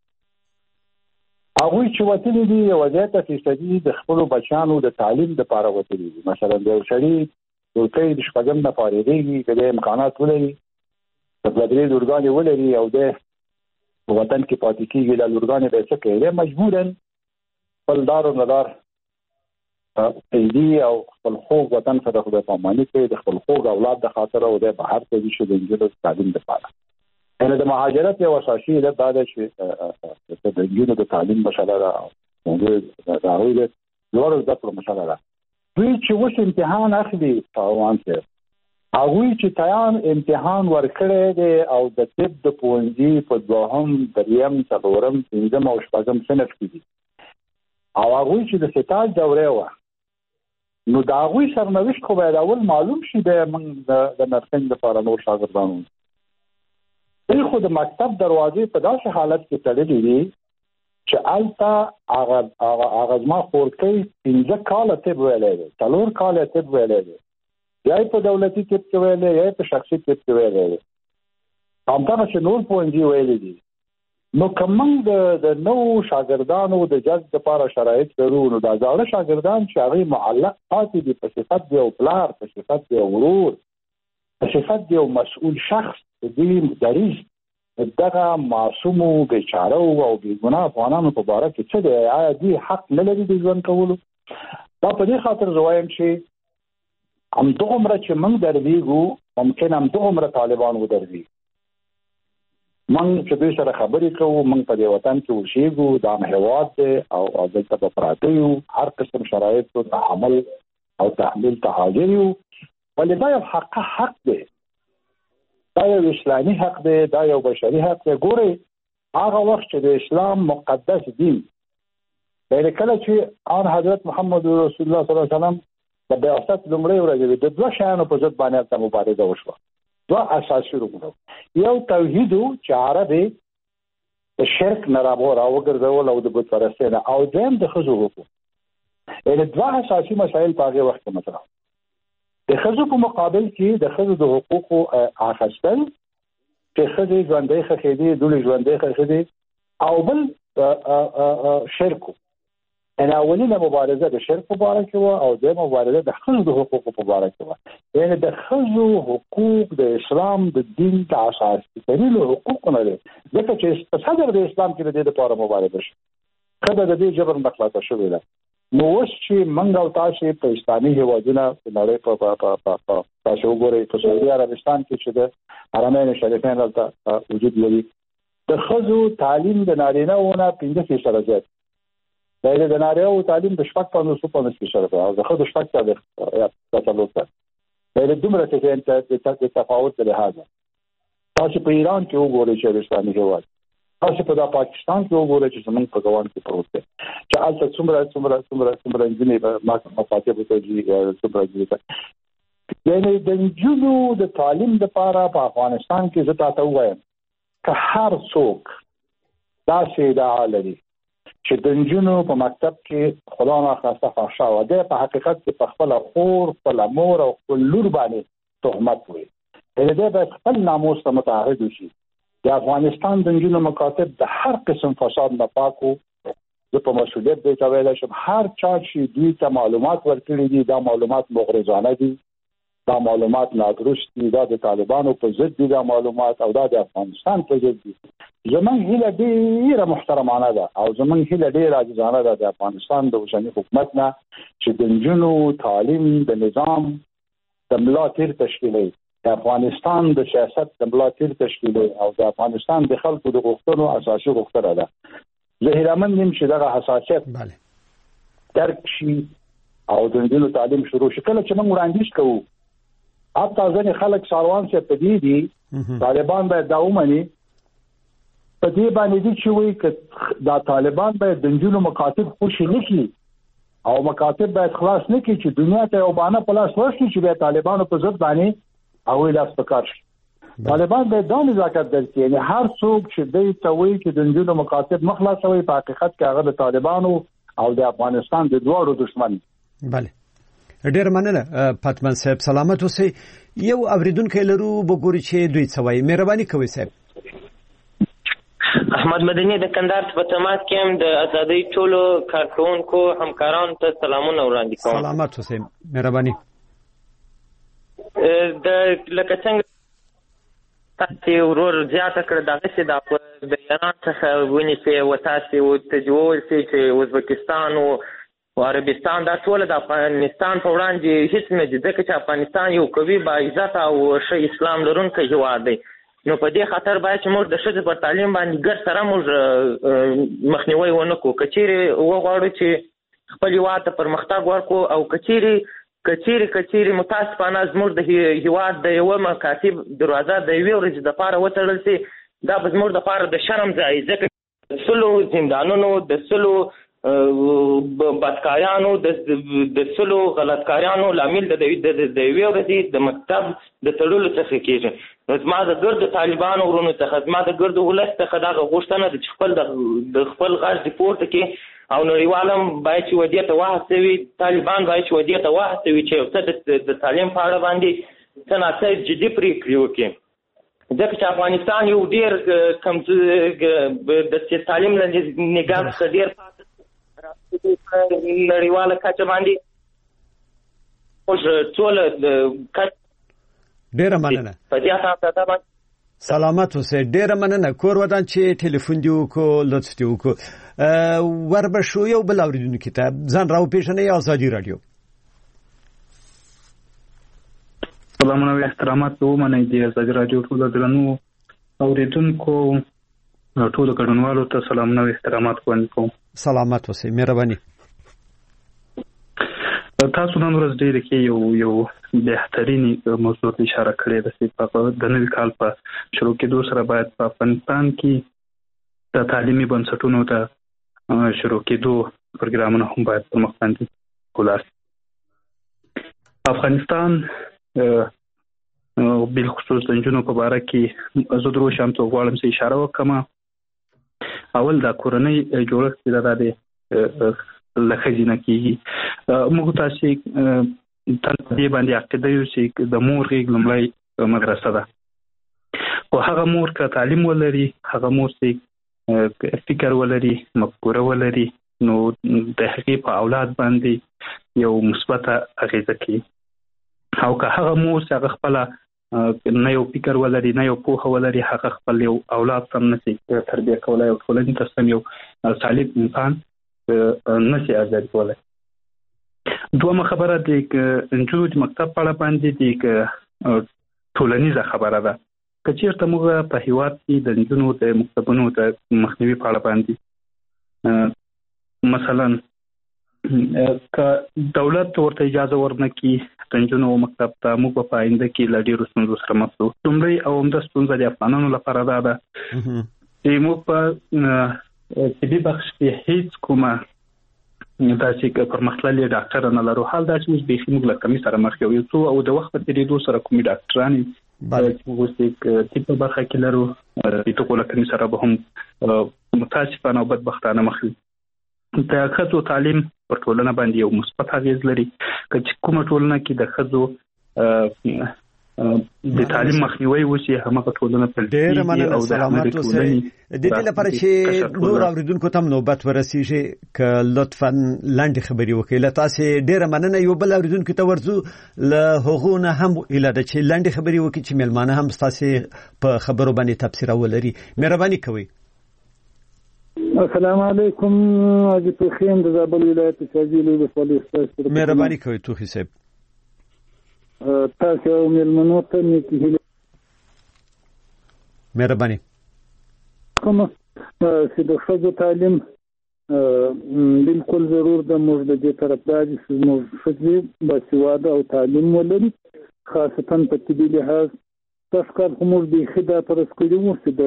هغوی چې وتلي دي یوه زیاته فیصدي د خپلو بچیانو د تعلیم دپاره وتلي دي. مثلا د یو سړي ټولګی د شپږم نه فارغېږي که د امکانات ولري د 2-3 لورګانې ولري او د په وطن کې پاتې کېږي دا لورګانې به یې څه کوي دی مجبوراً خپل دار و ندار پیدي او خپل خوږ وطن سره خدای پاماني کوي د خپل خوږ اولاد د خاطره او دی بهر ته ځي چې د نجونو د تعلیم دپاره. یعنې د مهاجرت یو اساسي علت دا ده چې د نجونو د تعلیم مسله ده او د هغوی د لوړو زده کړو مسله ده. دوی چې اوس امتحان اخلي پاروان صاحب هغوی چې تیان امتحان ورکړی دی او د طب د پوهنځي په 2م 3م 4م 5م او 6م صنف کې دي او هغوی چې د ستاج دورې وه نو د هغوی سرنوشت خو باید اول معلوم شي بیا موږ د نرسنګ دپاره نور شاګردان دوی خو د مکتب دروازې په داسې حالت کې تړلې دي چې هلته هغه زما خورکۍ 15 کاله طب ویلی دی 4 کاله طب ویلی دی یا په دولتي طب کې ویلی یا په شخصي طب کې ویلی دی همدغه چې نور پوهنځي ویلي دي. نو که موږ د نوو شاګردانو د جذب دپاره شرایط لرو نو دا زاړه شاګردان چې هغوی معلق پاتې دي په صفت د یو پلار په صفت د یو ورور په صفت د یو مسؤول شخص د دوی دریځ دغه معصومو بیچاره او بېګناه افغانانو په باره کې څه دی آیا دوی حق نه لري د ژوند کولو. دا په دې خاطر زه وایم چې همدغومره چې موږ درېږو ممکن همدغومره طالبان ودرېږي. موږ چې دوی سره خبرې کوو موږ په دې وطن کې اوسېږو دا هېواد دی او دلته به پراته یو هر قسم شرایطو د عمل او تحمیل ته حاضر یو ولې دا یو حق دی دا یو اسلامي حق دی دا یو بشري حق دی. ګورئ هغه وخت چې د اسلام مقدس دین یعنې کله چې آن حضرت محمد رسول الله صلی الله علیه وسلم د بعثت لومړۍ ورځ د 2 شیانو په ضد باندې هلته مبارزه وشوه 2 اساسي رکنونه یو توحید چې عرب د شرک نه راوګرځول او د بت پرستۍ نه او دویم د ښځو حقوق یعنې 2 اساسي مسایل په هغې وخت کې مطرح د ښځو په مقابل کې د ښځو د حقوقو اخیستل چې ښځې ژوندۍ ښخېدې دوی ژوندۍ ښخېدې او بل شرک یعنې اولینه مبارزه د شرک په باره کې وه او دویمه مبارزه د ښځو د حقوقو په باره کې وه. یعنې د ښځو حقوق د اسلام د دین د اساسي ترینو حقوقو نه دی ځکه چې په صدر د اسلام کې د دې دپاره مبارزه شي ښځه د دې جبر نه خلاصه شوې ده. نو اوس چې موږ او تاسې په اسلامي هېوادونه د نړۍ په تاسې وګورئ په سعودي عربستان کې چې د حرمین شریفین هلته وجود لري د ښځو تعلیم د نارینه‌وو نه 5% زیات دا د نارینه‌وو تعلیم د 50% او د ښځو 4% دا دومره د تفاوت له لحاظه تاسو په ایران کې وګورئ چې اسلامي هېواد تاسو په پاکستان کې وګورئ چې زمونږ په ګوان کې پروت دی چې البته څومره انجینې مفاتيح به توجي څومره دي یعنی د نجونو د تعلیم لپاره په افغانستان کې زه تاسو وایم که هر څوک دا شی دا لري چې د نجونو په مکتب کې خدا ناخواسته فحشا و ده په حقیقت کې په خپل خور خپل مور او خپل لور باندې تهمت وي دې به خپل ناموس ته متعهد شي د افغانستان د نجونو مکاتب د هر قسم فساد نه پاکو د په مسؤلیت دی چې ویل شم هر چا چې دوی ته معلومات ورکړي دي دا معلومات مغرضانه دي دا معلومات نادرست دي دا د طالبانو په ضد دي دا معلومات او دا د افغانستان په ضد دي زمونږ هیله ډیره محترمانه ده او زمونږ هیله ډیره عاجزانه ده د افغانستان د اوسنی حکومت نه چې د نجونو تعلیم د نظام د ملا تیر تشکیلي د افغانستان د سیاست د ملا تیر تشکیلي او د افغانستان د خلکو د غوښتنو اساسي غوښتنه ده زه هیلهمند یم چې دغه حساسیت درک شي او د نجونو تعلیم شروع شي کله چې موږ وړاندیز کوو حتی ځینې خلک ساروان چې په دې دي طالبان باید دا ومني په دې باندې دي چې وایي چې دا طالبان باید د نجونو مکاتب خوشي نه کړي او مکاتب باید خلاص نه کړي چې دنیا ته یو بانه په لاس ورشي چې بیا طالبانو په ضد باندې او لاس پکار شي طالبان باید دا نزاکت درکړي یعنی هر څوک چې دوی ته وایي چې د نجونو مکاتب مخلاصوي په حقیقت کې هغه د طالبانو او د افغانستان د دواړو دشمن بله ډیر مننه پاتمن صاحب سلامت اوسئ یو اوریدونکو لرو وګورئ چې دوی څه وایي مهرباني کوئ صاحب احمد مدني د کندهار په تماس کې هم د ازادۍ ټولو کارکونکو همکارانو ته سلامونه وړاندې کوم سلامت اوسئ مهرباني د لکه څنګه تاسو ورور زیاته کړ دغه چې د ایران څخه ونیسي او تاسو وتجول چې ازبکستان او عربستان دا ټول د افغانستان په وړاندې هیڅ نه دي ځکه چې افغانستان یو قوي با عزت او ښه اسلام لرونکی هیواد دی نو په دې خاطر باید چې موږ د ښځې پر تعلیم باندې ګډ سره موږ مخنیوي ونه کړو که چیرې وغواړو چې خپل هیواد ته پرمختګ ورکړو او که چیرې متاسفانه زموږ د هیواد د یوه مکاتب دروازه د یوې ورځې دپاره وتړل شي دا به زموږ دپاره د شرم ځای ځکه د سلو زندانونو د سلو بدکاریانو د سلو غلطکاریانو لامل د یوې ورځې د مکتب د تړلو څخه کېږي زما د ګرد طالبانو ورونو څخه زما د ګرد ولس څخه دغه غوښتنه ده چې د خپل غږ د پورته کې او نړیوال هم باید چې ودې ته وهڅوي طالبان باید چې ودې ته وهڅوي چې یو څه د تعلیم په اړه باندې څه ناڅه جدي پرېکړې وکړي ځکه چې افغانستان یو ډېر د تعلیم له نګاه څخه ډېر نړیواله کچه باندې اوس ټول ډېره مننه په دې اساس سلامت اوسئ ډېره مننه کور ودان چې ټلیفون دی وکړو لطف دی وکړو وربشو یو بل اوریدونکو ته ځان راو پیژنئ ازادي رادیو سلامونه او احترامات ومنئ د ازادي رادیو ټول درنو اوریدونکو ټول کډونوالو ته سلامونه او احترامات کوم سلامت اوسئ مهرباني تاسو نن ورځ ډېر کې یو بهترینی موضوع اشاره کړې ده چې په د نوي کال په شروع کې دوسره باید په افغانستان کې د تعلیمي بنسټونو ته شروع کېدو پروګرامونه هم باید په مخ باندې ولاړ شي افغانستان بالخصوص د نجونو په باره کې زه درو شم ته غواړم چې اشاره وکړم اول دا کورنۍ جوړښت چې دا دی لکه ځینه کېږي موږ تاسو دې باندې عقیده یو چې د مور غېږ لومړی مدرسه ده او هغه مور که تعلیم ولري هغه مور چې فکر ولري مفکوره ولري نو د هغې په اولاد باندې یو مثبته اغېزه کوي او که هغه مور چې هغه خپله نه یو فکر ولري نه یو پوهه ولري هغه خپل یو اولاد سم نشي تربیه کولی او ټولنې ته سم یو سالم انسان نشي ارزیابي کولی دومره خبره د نجونو د مکتب په اړه باندې د ټولنیزه خبره ده که چېرته موږ په هېواد کې د نجونو د مکتبونو د مخنیوي په اړه باندې مثلا که دولت ورته اجازه ورنکړي د نجونو مکتب ته موږ په آینده کې له ډېرو ستونزو سره مخ شو لومړی او عمده ستونزه د افغانانو لپاره دا ده چې موږ په طبي بخش کې هیڅ کومه داسې پرمختللي ډاکټر نه لرو. حال دا چې موږ به موږ له کمی سره مخ یو څو او د وخت په تیریدو سره کومي ډاکټران چې موږ چې طب برخه کې لرو د ټکو له کمی سره به هم متاسفانه او بدبختانه مخ یو. د ښځو تعلیم پر ټولنه باندې یو مثبت اغیز لري. چې کومه ټولنه کې د ښځو د تعلیم مخنیوي وشي همغه ټولنه په ډېر مننه. سلامات اوسئ. د دې لپاره چې نور اوریدونکو ته نوبت ورسیږي ک لطفا لاندې خبري وکړئ. له تاسو ډېر مننه. یو بل اوریدونکو ته ورځو له هغونه هم اله چې لاندې خبري وکړي چې ملمانه هم تاسو په خبرو باندې تفسیر ولري. مهرباني کوئ. السلام علیکم. اجي توخیم د زابل ولایت شاجیل ولسوالۍ ستاسو. مهرباني کوئ توخی صاحب. تاسو ملمنو ته نیکی مهرباني کوم چې د ښځو تعلیم بالکل ضرور د موږ د دې طرفداري چې موږ ښځې باسواده او تعلیم ولري، خاصتا په طبي لحاظ. تاسو کار موږ د خدا پر اسکولي وو چې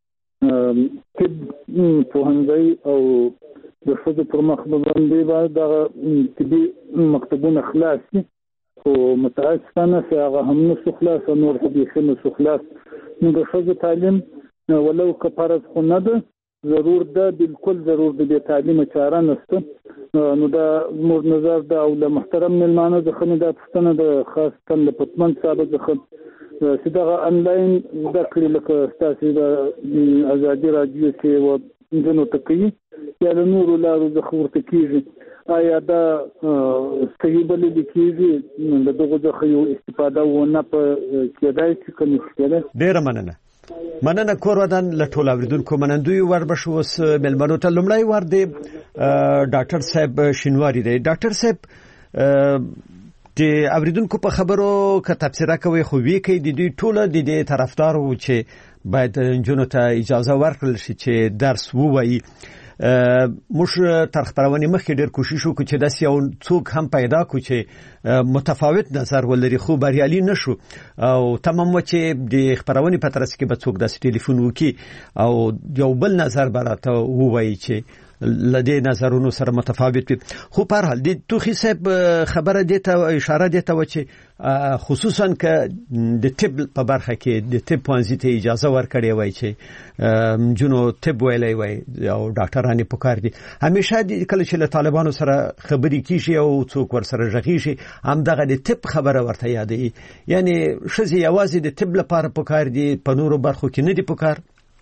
د طب پوهنځي او د ښځو پر مخ باندې د طبي مکتبونه خلاص دي، خو متاسفانه چې هغه هم نو خلاص او نور خو نو خلاص. نو د ښځو تعلیم ولو که فرض خو نه ده، ضرور ده، بالکل ضرور ده. د تعلیم چاره نشته. نو دا موږ نظر ده او له محترم ملمانه ځخه نه دا پوښتنه ده، خاصتا له پتمن صاحب ځخه چې دغه انلاین زده کړې لکه ستاسو د ازادي راډیو کې و جنو تکي یا له نورو لارو ځخه ورته کېږي، آیا دا صحیح بلل کېږي؟ د دغه ځخه یو استفاده ونه په کېدای چې کوم څه. ډېر مننه کور ودان لټول اوریدونکو منندوی ور بشو وس ملمنو ته لمړی ور دی ډاکټر صاحب شینواری دی. ډاکټر صاحب د اوریدونکو په خبرو ک تفسیر کوي خو وی کوي د دې ټوله د دې طرفدار وو چې باید جنونو ته اجازه ورکړل شي چې درس ووایي. موږ تر خبرونه مخکې ډېر کوشش وکړو چې داسې یو څوک هم پیدا کړو چې متفاوت نظر ولري، خو بریالي نشو. او تمام چې د خبرونه په ترڅ کې به څوک داسې ټلیفون وکړي او یو بل نظر براته ووایي چې لدې نظرونو سره متفاوت وي. خو په هر حال د توخی صاحب خبره دیته اشاره دیته و چې خصوصا ک د طب په برخه کې د طب پوهنځي ته اجازه ورکړې وای چې جنو طب ویلای وای او ډاکټرانه پکار دي. همیشه کله چې له طالبانو سره خبرې کیږي او څوک ور سره ژغیږي هم دغه د طب خبره ورته یادې، یعنی شزي یوازې د طب لپاره پکار دي، په نورو برخو کې نه دي پکار.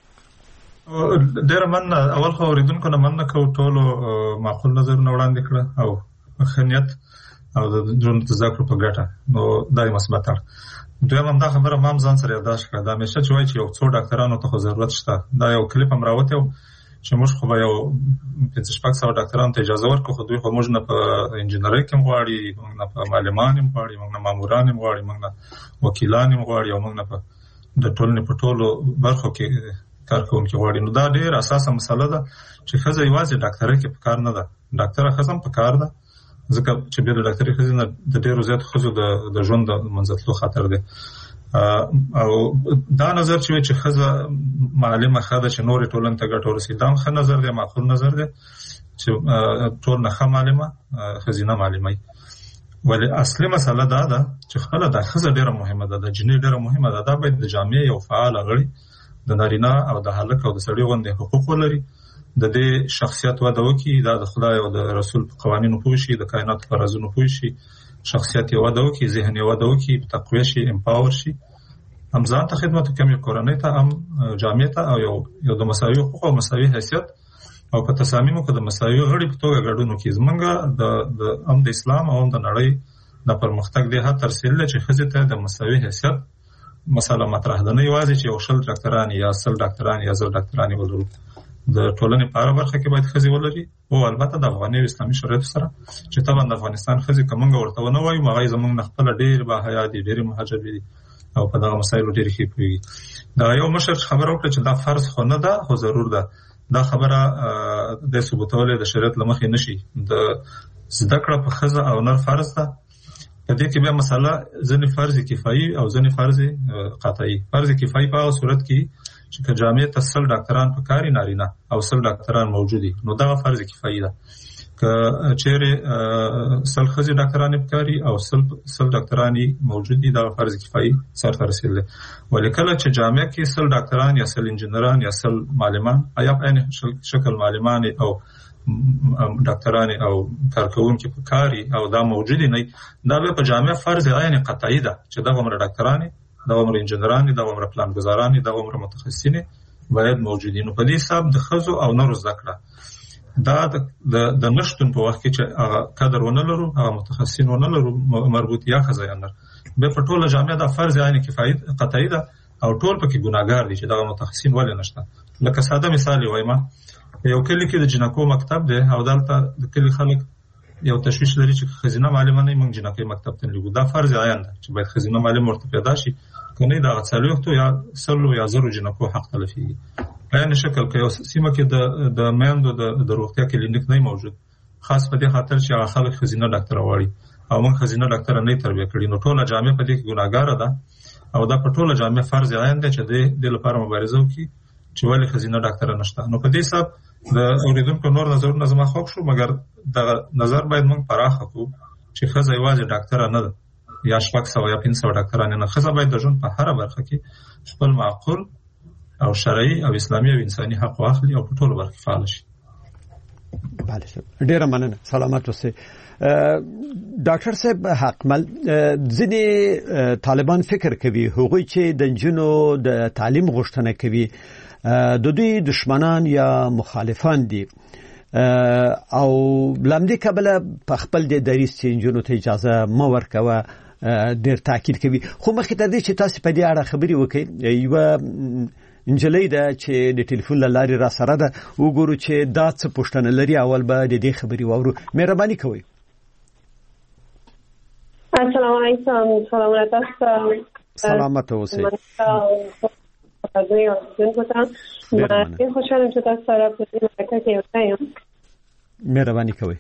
ډېر مننه. اول خو اوریدونکو نه مننه کوم ټولو معقول نظرونه وړاندې کړه او خنیت او د ژوند تذکر په ګټه، نو دای مثبت اړ. دویم دا خبره مام ځان سره یاداش کړه. دا همیشه چې وایي چې یو څو ډاکټرانو ته ضرورت شته. دا یو کلیپ هم راوته چې موږ خو یو 500 ډاکټرانو ته اجازه ورکړو، خو دوی خو موږ نه په انجینرۍ کې غواړي، موږ نه په معلمان غواړي، موږ نه ماموران غواړي، موږ نه وکیلان غواړي، او موږ نه په د ټولنې په ټولو برخو کې کارکونکي غواړي. نو دا ډېر اساسه مسله ده چې ښځه یوازې ډاکټرۍ کې پکار نه ده، ډاکټره ښځه هم پکار ده، ځکه چې بیا د ډاکټرۍ ښځې نه د ډېرو زیاتو ښځو د ژوند د منځتلو خطر دی. او دا نظر چې ښځه معلمه ښه ده چې نورې ټولنې ته ګټه ورسوي، دا هم ښه نظر دی، معقول نظر دی چې ټول نه ښه معلمه ښځینه معلمه. ولی اصلي مسله دا ده چې خپله دا ښځه ډېره مهمه ده، د جنۍ ډېره مهمه ده. دا باید د جامعې یو فعال غړي د نارینه او د هلک او د سړي غوندې حقوق ولري، د دې شخصیت وده وکړي، دا د خدای او د رسول په قوانینو پوه شي، د کائنات په رازونو پوه شي، شخصیت یې وده وکړي، ذهن یې وده وکړي، تقویه شي، امپاور شي، هم ځان ته خدمت وکړي، کورنۍ ته، هم جامعې ته، او یو د مساوي حقوق او مساوي حیثیت او په تصامیمو کې د مساوي غړي په توګه ګډون وکړي. زمونږ هم د اسلام او هم د نړۍ د پرمختګ د هڅه ترسیل چې ښځې ته د مساوي حیثیت مسله مطرح ده، نه یوازې چې یو شل ډاکټران یا 100 ډاکټران یا 1000 ډاکټران ولرو. د ټولنې په اړه برخه کې باید ښځې ولري، او البته د افغاني او اسلامي شرایطو سره چې طبعا د افغانستان ښځې که موږ ورته ونه وایو، هغوی زموږ نه خپله ډېر باحیا دي، ډېرې محجبې دي او په دغه مسایلو ډېرې ښې پوهېږي. دا یو مشر خبره وکړه چې دا فرض خو نه ده، خو ضرور ده. دا خبره د ثبوتولې د شریعت له مخې نشي. د زده کړه په ښځه او نر فرض ده، کله کې به مسله ځنې فرض کفایي او ځنې فرض قطعي. فرض کفایي په صورت کې چې جامع ته 100 ډاکټران په کاری نارینه او 100 ډاکټران موجودي، نو دا فرض کفایي ده. که چیرې 100 خزي ډاکټران په کاری او 100 ډاکټران موجودي، دا فرض کفایي سره رسیدل. ولیکل چې جامع کې 100 ډاکټران یا 100 انجنیران یا 100 معلمان یا په عین شکل معلمان او ډاکټران او کارکونکو په کاری او دا موجودي نه، دا به په جامع فرض عین قطعي ده چې دا عمر ډاکټران، دا عمر انجنیران، دا عمر پلانګزاران، دا عمر متخصصین باید موجودي. نو په دې حساب د خزو او نور ذکر دا د نشټون په وخت کې چې هغه قدر ونه لرو، هغه متخصصین ونه لرو مربوط یا خزایانر، به په ټوله جامع دا فرض عین کفایي قطعي ده او ټول پکې ګناګار دي چې دا متخصصین ولې نشته. لکه ساده مثال وایم، یو کلی کې د جنکو مکتب دی او دلته د کلی خلک یو تشویش لري چې خزینه معلم نه موږ جنکو مکتب ته لګو. دا فرض عین ده چې باید خزینه معلم ورته پیدا شي، کنه دا غڅلوخته یا سلو یا زرو جنکو حق تلفي. په ان شکل کې یو سیمه کې د میندو د روغتیا کلینیک نه موجود، خاص په دې خاطر چې هغه خلک خزینه ډاکټر واړي او موږ خزینه ډاکټر نه تربیه کړی. نو ټوله جامع په دې کې ګناګار ده او دا په ټوله جامع فرض عین ده چې د لپاره مبارزه وکړي چې ولې خزینه ډاکټر نشته. نو په دې حساب د اوریدونکو نور نظرونه زما خوښ شو، مګر د نظر باید موږ پراخه کړو چې خزه یوازې ډاکټر نه ده یا 600 یا 500 ډاکټران نه، خزه باید د ژوند په هر برخه کې خپل معقول او شرعي او اسلامي او انساني حق واخلي او په ټولو برخو فعال شي. بله ډیره مننه، سلامت اوسئ. ډاکټر صاحب حقمل، ځینې طالبان فکر کوي هغوی چې د نجونو د تعلیم غوښتنه کوي د دوی دشمنان یا مخالفان دي او لمدې کبله په خپل د دریس چې نجونو ته اجازه مو ورکوه ډیر تاکید کوي. خو مخکې تر دې چې تاسو په دې اړه خبرې وکړئ، یو انجلۍ ده چې د ټلیفون لارې را سره ده، وګورو چې دا څه پوښتنه لري. اول به د دې خبرې واورو. مهرباني کوئ. السلام علیکم. سلامت اوسئ. خوشحالم چې تاسو سره په دې مرکه کې وایم. مهرباني کوئ.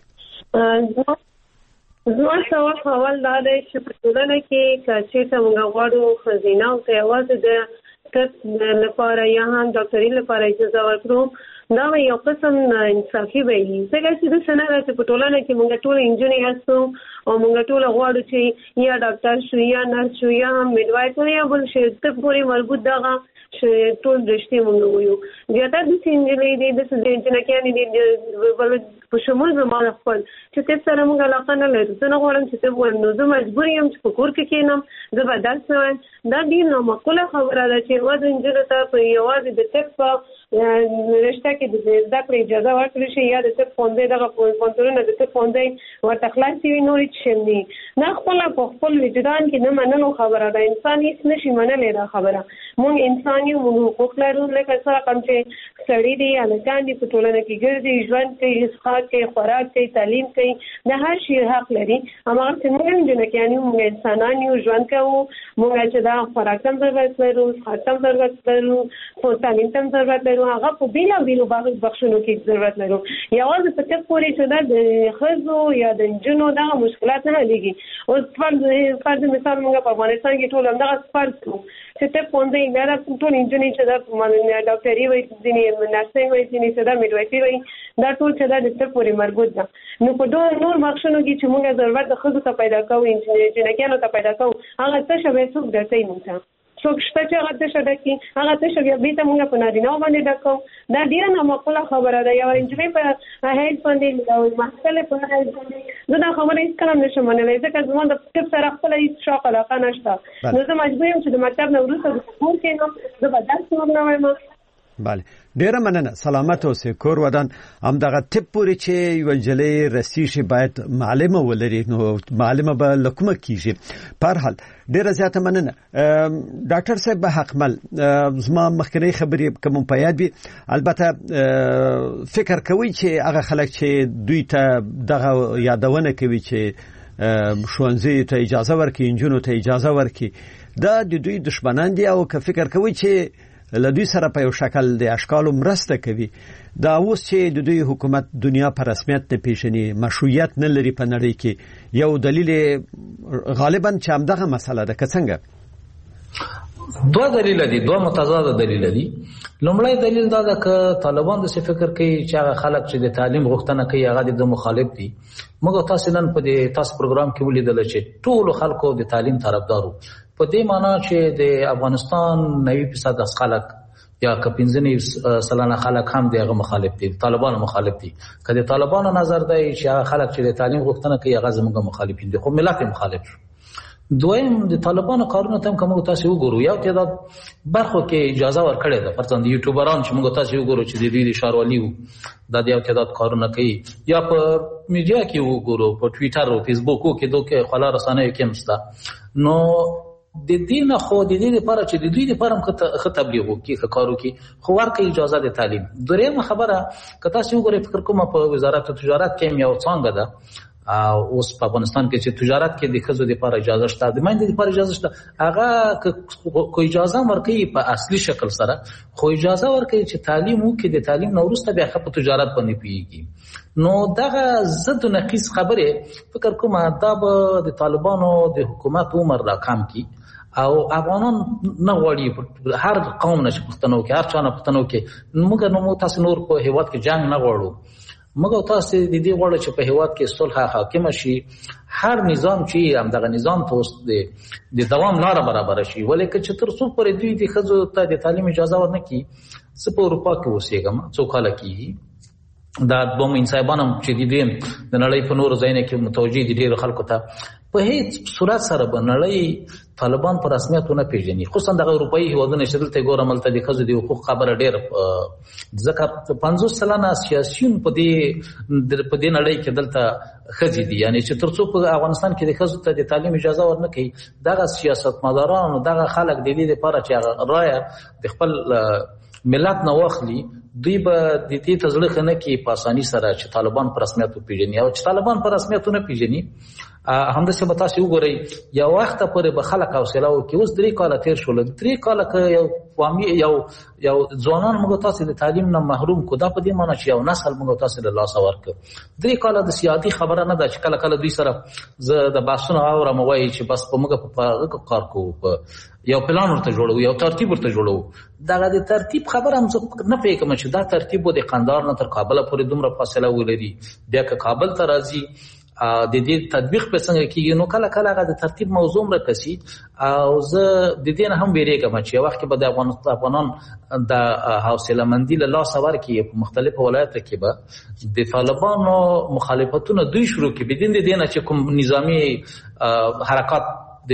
زما سوال دا دی چې په ټولنه کې چې موږ غواړو خزینه او یوازې د طب لپاره یا هم ډاکټري لپاره اجازه ورکړو، دا یو قسم انصافي وي. ځکه چې د سنره چې په ټولنه کې موږ ټول انجینر یاستو او موږ ټول غواړو چې یا ډاکټر شو یا نرس شو یا هم میډوایفر یا بل شي ته پورې مربوط دغه ټول رښتې موږ وایو. زیاتره د انجینر دي د انجینرانو دي بل په شمول زموږ خپل چې تاسو سره موږ علاقه نه لرو. زه نه غواړم چې تاسو ورنو، زه مجبور یم چې په کور کې کېنم، زه به درس وایم. دا ډېر نامعقوله خبره ده چې یوازې انجینر ته په یوازې د طب په رشته کې د زده کړې اجازه ورکړل شي یا د طب پوهنځي دغه پوهنتونونه د طب پوهنځي ورته خلاص وي، نور هېڅ شی نه. دا خپله په خپل وجدان کې نه منلو خبره ده. انسان هېڅ نشي منلی دا خبره. موږ انسان یو، موږ حقوق لرو. لکه څه رقم چې سړي دي هلکان دي په ټولنه کې ګرځي، ژوند کوي، څښاک کوي، خوراک کوي، تعلیم کوي، د هر شي حق لري. هماغسې موږ هم جنکیان یو، موږ انسانان یو، ژوند کوو. موږ چې دا خوراک ته هم ضرورت لرو، څښاک ته هم ضرورت لرو، تعلیم ته هم ضرورت لرو، هغه په بېلابېلو بخشونو کې ضرورت لرو. یوازې په طب پورې چې دا د ښځو یا د نجونو دغه مشکلات نه حلېږي. اوس فرض مثال موږ په افغانستان کې ټول همدغه فرض کړو چې طب پوهنځی دا ټول نجونې چې دا ډاکټري وایي، ځینې نرسنګ وایي، ځینې چې دا میډوایفري وایي، دا ټول چې دا د طب پورې مربوط ده. نو په نور بخشونو کې چې موږ ضرورت د ښځو ته پیدا کوو، جنکیانو ته پیدا کوو، هغه څه شی به څوک درکوي موږ ته؟ څوک شته چې هغه څه ډکي، هغه څه بیا بیرته موږ په نارینه‌و باندې ډکو. دا ډېره نامعقوله خبره ده. یوه نجلۍ په حیض باندې او محصلې په حیض باندې زه دا خبره هېڅکله هم نشم منلی، ځکه زما د طب سره خپله هېڅ شوق علاقه نشته. نو زه مجبور یم چې د مکتب نه وروسته د کور کښېنم، زه به درس هم نه وایم. بله ډیره مننه، سلامت اوسئ. کور ودان همدغه طب پورې چې یو نجلۍ رسیږي باید معلمه ولري، نو معلمه به له کومه کېږي. په هر حال ډیره زیاته مننه. ډاکټر صاحب حقمل، زما مخکنی خبرې کوم په یاد وي، البته فکر کوي چې هغه خلک چې دوی ته دغه یادونه کوي چې ښوونځي ته اجازه ورکړي، نجونو ته اجازه ورکړي، دا د دوی دشمنان دي، او که فکر کوي چې لدوی سره په یو شکل د اشکالو مرسته کوي. دا اوس چې د دوی حکومت دنیا په رسمیت نه پیژني، مشروعیت نه لري په نړۍ کې، یو دلیل غالبا چې همدغه مسله ده که څنګه؟ دوه دلیل دي، دوه متضاد دلیل دي. لومړی دلیل دا ده چې طالبان د څه فکر کوي چې هغه خلک چې د تعلیم غوښتنه کوي هغه د مخالف دي. موږ تاسو نن په دې تاسو پروګرام کې ولیدل چې ټول خلکو د تعلیم طرفدارو، په دې معنی چې د افغانستان 90% خلک یا که 15% خلک هم دغه مخالف دي، طالبان مخالف دي. کله طالبانو نظر دی چې هغه خلک چې د تعلیم غوښتنه کوي هغه زموږ مخالفین دي، خو ملت مخالف شو. دویم د طالبانو کارونه ته کوم تاسو وګورو، یو تعداد برخو کې اجازه ورکړې ده، پرځان د یوټیوبران چې موږ تاسو وګورو چې د دې شاروالي وو د یو تعداد کارونه کوي، یا په میډیا کې وګورو، په ټوئیټر او فیسبوک کې دوه خلا رسنۍ کې مستا. نو د دې نه خو د دې لپاره چې د دوی لپاره هم تبلیغ وکړي، کارو کې خو ورکړي اجازه د تعلیم. درېمه خبره که تاسو وګورئ، فکر کوم په وزارت تجارت کې یو څنګه ده اوس په افغانستان کې چې تجارت کې د ښځو لپاره اجازه شته، د مېندې لپاره اجازه شته، هغه کو اجازه ورکړي په اصلي شکل سره، خو اجازه ورکړي چې تعلیم وکړي، د تعلیم نه وروسته بیا په تجارت باندې پیږي. نو دغه ضد نقیص خبره فکر کوم دا به د طالبانو د حکومت عمر را کم کی، او افغانان نه غواړي هر قوم نشه پښتنو کې، هر چا نه پښتنو کې. موږ نو تاسو نور په هیواد کې جنگ نه غواړو، موږ تاسو د دې غواړو چې په هیواد کې صلح حاکم شي، هر نظام چې هم دغه نظام ته د دوام لاره برابر شي. ولیکن چې تر څو پورې دوی د ښځو ته د تعلیم اجازه ورنکړي، زه په اروپا کې اوسېږم څو کاله کېږي، دا دوه انسانان هم چې دي د نړۍ په نورو ځایونو کې متوجه دي ډېرو خلکو ته، په هیڅ صورت سره به نړۍ طالبان په رسمیت نه پیژني، خصوصا دغه اروپایي هیوادونه چې دلته ګورم هلته د ښځو د حقوق خبره ډېره، ځکه 50% سیاسیون په دې نړۍ کې دلته ښځې دي. یعنې چې تر څو په افغانستان کې د ښځو ته د تعلیم اجازه ورنکړي، دغه سیاستمداران او دغه خلک د دې لپاره چې هغه رایه د خپل ملت نه واخلي، دوی به د دې تزړه خنه کې په اساني سره چې طالبان په رسمیت پیژني، او چې طالبان په رسمیت نه پیژني همداسې به تاسو وګورئ یو وخت پورې به خلک حوصله وکړي. اوس 3 کاله تیر شول، 3 کاله که یو ځوانان موږ تاسو د تعلیم نه محروم کو، دا په دې معنی چې یو نسل موږ تاسو له لاس ورکړ. 3 کاله د سیادي خبره نه ده چې کله کله دوی سره زه د باسونو اورم وایي چې بس په موږ په کار کوو، په یو پلان ورته جوړو، یو ترتیب ورته جوړو. دغه د ترتیب خبره هم نه پېږم چې دا ترتیب د قندهار نه تر کابل پورې دومره فاصله ولري، بیا که کابل ته راځي د دې تطبیق په څنګه کېږي. نو کله کله هغه د ترتیب موضوع مرکزي، او زه د دې نه هم ویریږم چې یو وخت کې به د افغانان د حوصله مندي له لاسه ورکړي، په مختلفو ولایتو کې به د طالبانو مخالفتونه دوی شروع کړي، بدین د دې نه چې کوم نظامی حرکات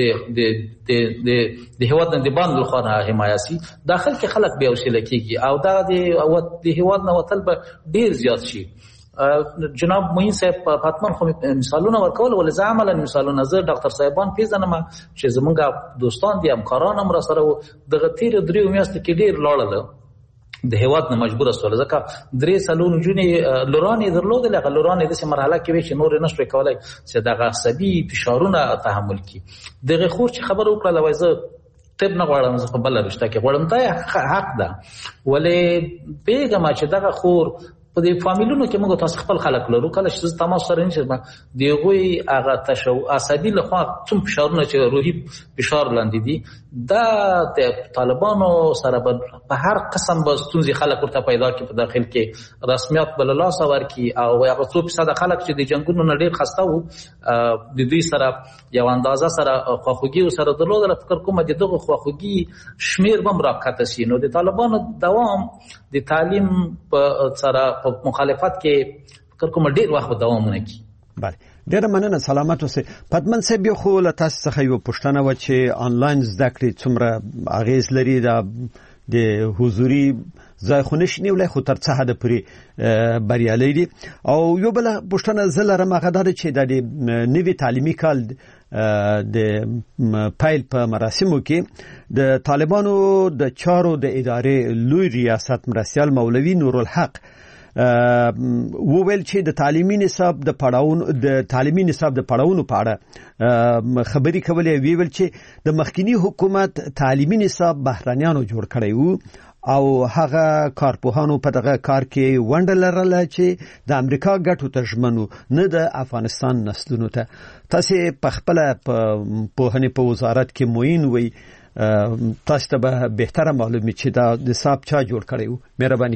د هیواد نه د باندې خو نه حمایتي داخل کې خلک به وسیله کېږي، او دا د هیواد نه وتل به ډیر زیات شي. جناب معین صاحب حتما خو مثالونه ورکول، ولې زه عملا مثالونه زه ډاکټر صاحبان پیژنم چې زمونږ دوستان دي، همکاران هم را سره دغه تیر 3 میاشتې کې ډیر لاړل د هیواد نه مجبور سول، ځکه 3 سالون جونې لورانې درلودل، هغه لورانې د مرحله کې وي چې نور نه شوي کولای چې دغه عصبي فشارونه تحمل کړي. دغه خور چې خبر وکړه لوي زه طب نه غواړم، زه په بل رشته کې غواړم، ته حق ده، ولې پیغام چې دغه خور په دې فامیلونو کې موږ تاسو خپل خلک لرو، کله چې تماس سره نشي دیغوی هغه تشو عصبي لخوا څوم فشارونه چې روحي فشار لاندې دي، دا د طالبانو سره په هر قسم به ستونزې خلک ورته پیدا کړي په داخل کې، رسمیت بل لاس ورکړي، او هغه 100% خلک چې د جنگونو نه ډېر خسته وو د دوی سره یو اندازه سره خواخوږي سره درلودل. فکر کوم د دغه خواخوږي شمیر به راکته شي. نو د طالبانو دوام د تعلیم په سره په مخالفت کې فکر کوم ډیر وخت دوام نه کوي. بله، ډیره مننه، سلامت اوسئ. پدمن صاحب یو خو له تاسو څخه یو پوښتنه و چې آنلاین زده کړې څومره اغیز لري د حضوري ځای خو نشي نیولای، خو تر څه حد پورې بریالي دي. او یو بل پوښتنه زه لرم هغه دا چې د نوي تعلیمي کال د پیل په مراسمو کې د طالبانو د چارو د ادارې لوی ریاست مرستیال مولوي نورالحق وویل چې د تعلیمي نصاب د پړاوونو په اړه خبرې کولې. ویل چې د مخکنی حکومت تعلیمي نصاب بهرانيانو جوړ کړی وو او هغه کارپوهانو په دغه کار کې ونډه لرله چې د امریکا ګټو ته ژمنو نه د افغانستان نسلونو ته. تاسو په خپل په وزارت کې موین وي، تاسو ته به بهتره معلومه چې دا د حساب چا جوړ کړی وو. مهرباني.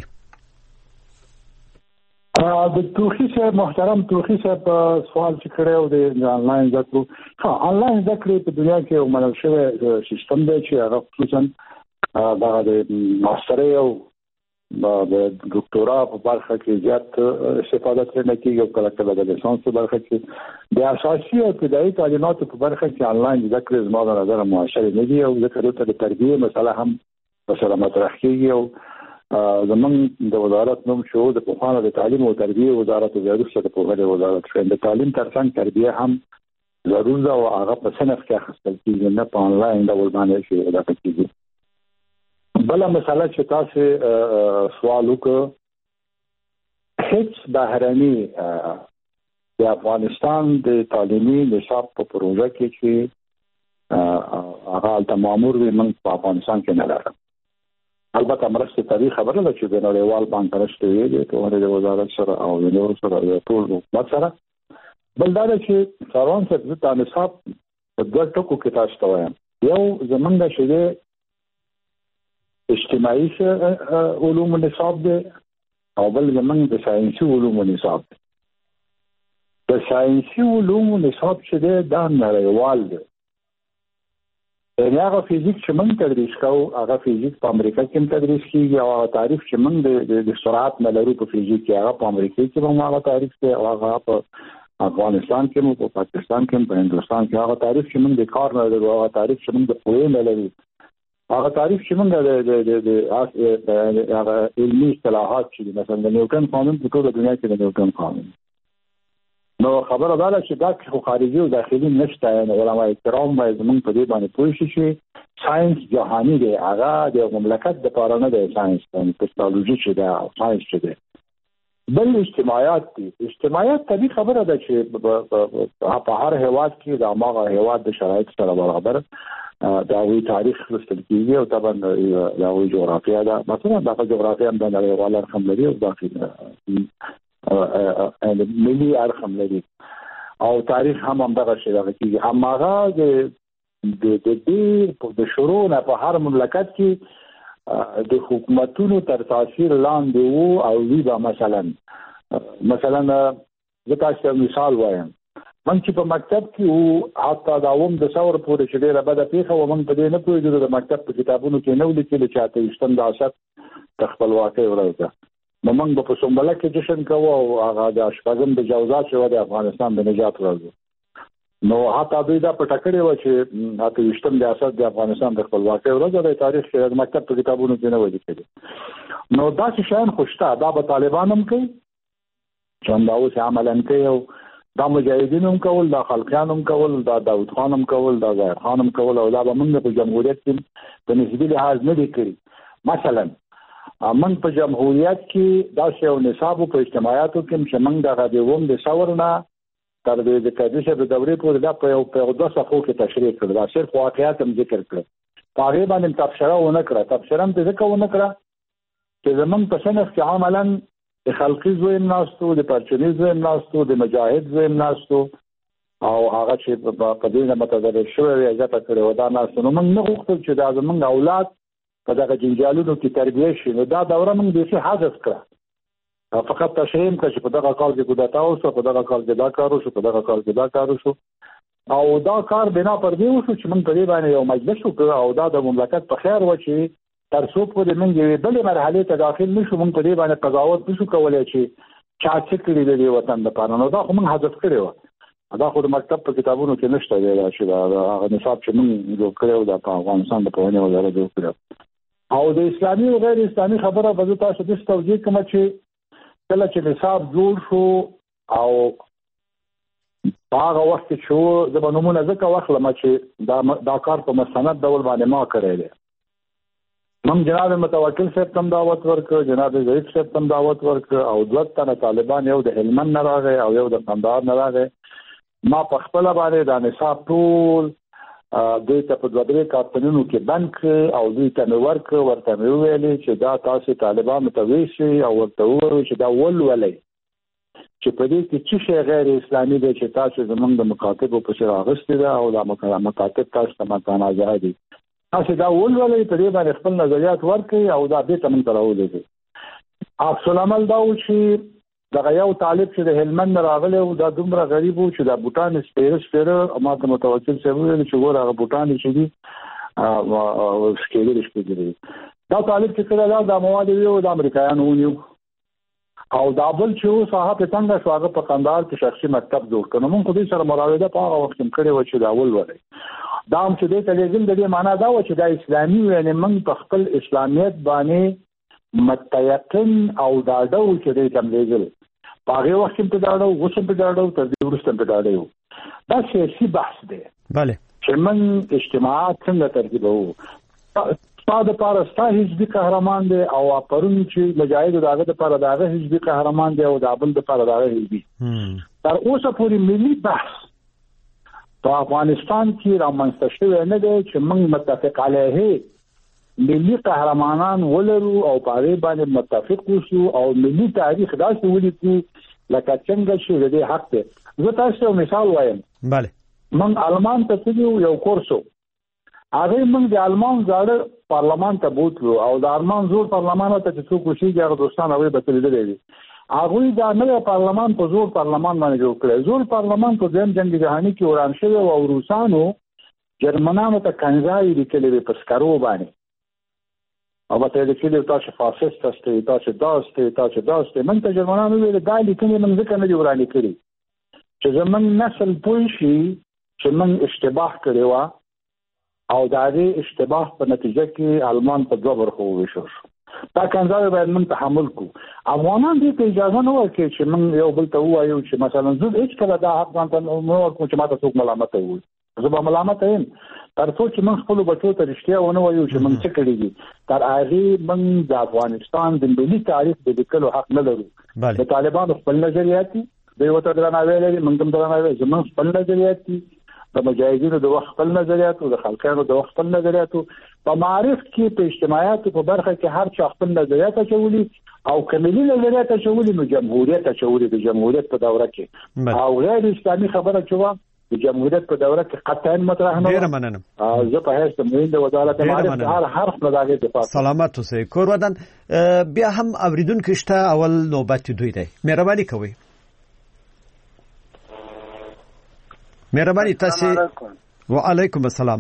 د توخی صاحب محترم توخی صاحب سوال چې کړو د آنلاین زده کړو. آنلاین زده کړې په دنیا کې یو منل شوی سیستم دی چې هغه خصوصا د ماسترۍ او د ډاکټورا په برخه کې زیات استفاده ترې کېږي او کله کله د لیسانس په برخه کې د اساسي او ابتدایي تعلیماتو په برخه کې آنلاین زده کړې زما د نظر مؤثر نه دي او ځکه د تربیې مسله هم مثلا مطرح کېږي. او زمونږ د وزارت نوم شو د پوهانو د تعلیم او تربیې وزارت او د پوهنې وزارت شو. د تعلیم ترڅنګ تربیه هم ضرور ده او هغه په صنف کې اخیستل کېږي، نه په آنلاین ډول باندې شي دا کېږي. بل مسله چې تاسو سوال وکړ، هیڅ بهرني د افغانستان د تعلیمي نصاب په پروژه کې چې هغه تمامور وي موږ په افغانستان کې نه لرو. البته مرسته تاریخ خبره ده چې د نړیوال بانک راشته ویلي په ورته وزارت سره او د نور سره د ټول حکومت سره. بل دا چې کاروان څخه د نصاب په دوه ټکو کې تاسو ته وایم. یو زمونږ شې اجتماعي علوم نصاب دی او بل زمونږ د ساينسي علوم نصاب دی. د ساينسي علوم نصاب چې دی دا نړیوال دی. هغه فزیک چې موږ تدریس کوو هغه فزیک په امریکا کې تدریس کیږي او هغه تعریف چې موږ د سرعت نه لرو په فزیک کې هغه په امریکا کې هم هغه تعریف دی او هغه په افغانستان کې مو په پاکستان کې په هندوستان کې هغه تعریف چې موږ د کار نه لرو هغه تعریف چې موږ د قوې نه لرو هغه تعریف چې موږ د هغه علمي اصطلاحات چې مثلا د نیوټن قانون په ټول دنیا کې د نیوټن قانون نو خبره ده چې دا خو خارجي او داخلي نشته. علماء کرام باید موږ په دې باندې پوه شي چې ساينس جهاني دی، هغه د مملکت د پاره نه دی. ساينس د ټکنالوژي چې دا ساينس چې دی. بل اجتماعیات دي. اجتماعیات طبي خبره ده چې په هر هیواد کې د هغه هیواد د شرایط سره برابر دا وی تاریخ لوستل کیږي او طبعا دا وی جغرافیا ده. مثلا دا جغرافیا هم د نړیوال رقم لري او داخلي ملي ارقام لري او تاریخ هم همدغه شی راغلی کیږي. هماغه د شروع نه په هر مملکت کې د حکومتونو تر تاثیر لاندې وو او وی با مثلا زه تاسو مثال وایم. من چې په مکتب کې وو حتی دا ووم د ثور پورې چې ډیره بده پیښه و من په دې نه پوهېدو د مکتب په کتابونو کې نو لیکل چې اته وشتم د اسد د خپلواکۍ ورځ ده. نو موږ په سومبله کې جشن کوو او هغه د شپږم د جوزات شو د افغانستان د نجات ورځ نو حتی دوی دا په ټکړې و چې اته وشتم د اسد د افغانستان د خپلواکۍ ورځ د تاریخ د مکتب په کتابونو کې نه وایي کېږي. نو دا چې شان خوشته دا به طالبان هم کوي چې دا اوس عملاً کوي او دا مجاهدین هم کول، دا خلقیان هم کول، دا داود خان هم کول، دا ظاهر خان هم کول او دا به موږ په جمهوریت کې په نسبی لحاظ نه دی کړی. مثلا موږ په جمهوریت کې دا شی او نصاب په اجتماعاتو کې چې موږ د غدیوم د ثورنا تر دې د کډیشه د دورې پورې دا په دوه صفحو کې تشریح کړل. دا صرف واقعیت هم ذکر کړل. هغه باندې تبصره ونه کړه. تبصره هم ځکه ونه کړه چې زمونږ په صنف کې عملاً د خلقي زویم ناستو، د پرچونی زویم ناستو، د مجاهد زویم ناستو او هغه چې په دې نه متضرر شوی وي عزت کړو دا ناستو. نو موږ نه غوښتل چې دا زمونږ اولاد په دغه جنجالونو کې تربیه شي. نو دا دوره موږ به څه حذف کړه، فقط تشریح کړه چې په دغه کال کې کودتا وشو، په دغه کال کې دا کار وشو، په دغه کال کې دا کار وشو او دا کار بنا پر دې وشو چې موږ په دې باندې یو مجلس وکړو او دا د مملکت په خیر و چې تر څو په دې موږ یې بلې مرحله ته داخل نشو. موږ په دې باندې قضاوت نشو کولای چې چا څه کړی دی وطن لپاره. نو دا خو موږ حذف کړی و. دا خو د مکتب په کتابونو کې نشته دی چې دا هغه نصاب چې موږ جوړ کړو د افغانستان د پوهنې وزارت جوړ کړو او د اسلامي او غیر اسلامي خبره به تاسو د توجیه کوم چې کله چې نصاب جوړ شو او هغه وخت چې د بنومونه ځکه واخلم چې دا کار په مستند ډول باندې ما کړی دی. من جناب متوکل صاحب تم دعوت ورکړ، جناب ضعیف صاحب تم دعوت ورکړ او دوه تنه طالبان یو د هلمند نه راغی او یو د قندهار نه راغی. ما په خپل باندې د نصاب ټول دوی ته په 2-3 کارتونو کې بند کړ او دوی ته ورته ویلي چې دا تاسو طالبانو ته ویشي او ورته وایي چې دا ولولي چې په دې کې چې شی غیر اسلامي دی چې تاسو زمونږ د مکاتبو په شر اغستې ده او د مکاتب تاسو ته متنازعه دي تاسو دا ولولي په دې باندې خپل نظریات ورکړي او دا به تم تراولې عکس العمل دا و چې دغه یو طالب چې د هلمند راغلی او دا دومره غریب و چې دا بوټان سپیره ما ته متوکل صاحب ویل چې ګوره هغه بوټان چې دي سکیلر سپیره دا طالب چې کله دا مواد ویو د امریکایانو ونیو او دا بل چې صاحب څنګه شو هغه په قندهار کې شخصي مکتب جوړ کړ نو موږ خو دې سره مراوده په هغه وخت کې کړې و چې دا ولولې دا هم چې دې تلګل د دې معنا دا و چې دا اسلامي یعنی موږ په خپل اسلامیت باندې متيقن او دا ډول چې دې تم لګل هغه وخت په داړو وسم په داړو تر دې ورسته په داړو دا سیاسي بحث دی bale چې موږ اجتماعات څنګه ترتیبو ساده پارستا حزبي قهرمان دی او پرون چې مجاهد داغه د پر داغه حزبي قهرمان دی او دابل د پر داغه حزبي تر اوسه پوری ملي بحث په افغانستان کې رامنځته شوی نه دی چې موږ متفق علیه ملي قهرمانان ولرو او په اړه باندې متفق وشو او ملي تاریخ داسې ولیکو لکه څنګه چې د حق ته زه تاسو مثال وایم bale موږ المان ته تلو یو کورسو هغه موږ د المان زاړه پارلمان ته بوتلو او د المان زور پارلمان ته چې څوک وشي هغه دوستان هغه به تللی دي هغه دا نوې پارلمان په زور پارلمان باندې جوړ کړ زور پارلمان په دیم جنگ جهانی کې وران شوی او روسانو جرمنانو ته کنځای لیکلي په سکرو باندې او په دې کې د تاسو فاسست تاسو داسته من ته جرمنانو ویل دا لیکنې من ځکه نه جوړانی کړی چې زمون نسل پوه شي چې من اشتباه کړی و او دا دې اشتباه په نتیجه کې المان په دوه برخو وشو دا کنځای باید من تحمل کو افغانان دې ته اجازه نه ورکړي چې من یو بل ته وایو چې مثلا زه هیڅ کله دا حق ځان ته نو ورکوم چې ماته څوک ملامت وي زه به ملامت یم تر څو چې من خپل بچو ته رښتیا ونه وایو چې من څه کړی دي تر هغه من د افغانستان د ملي تاریخ د لیکلو حق نه لرو د طالبانو خپل نظریات دي دوی وته درناوی لري موږ هم درناوی زموږ خپل نظریات دي د مجاهدینو د وخت خپل نظریات او د خلکانو د وخت خپل نظریات په معارف کې په اجتماعات په برخه کې هر چا خپل نظریات چولي او کملي نظریات چولي نو جمهوریت چولي د جمهوریت په دوره کې او غیر اسلامي خبره چوا د جمهوریت په دوره کې قطعا مطرح نه ډیر مننه زه په هیڅ تمرین د وزارت معارف هر حرف لداغه دفاع سلامت اوسئ کور ودان بیا هم اوریدونکو شته اول نوبت دوی دی مهرباني کوئ مهرباني تاسو وعليكم السلام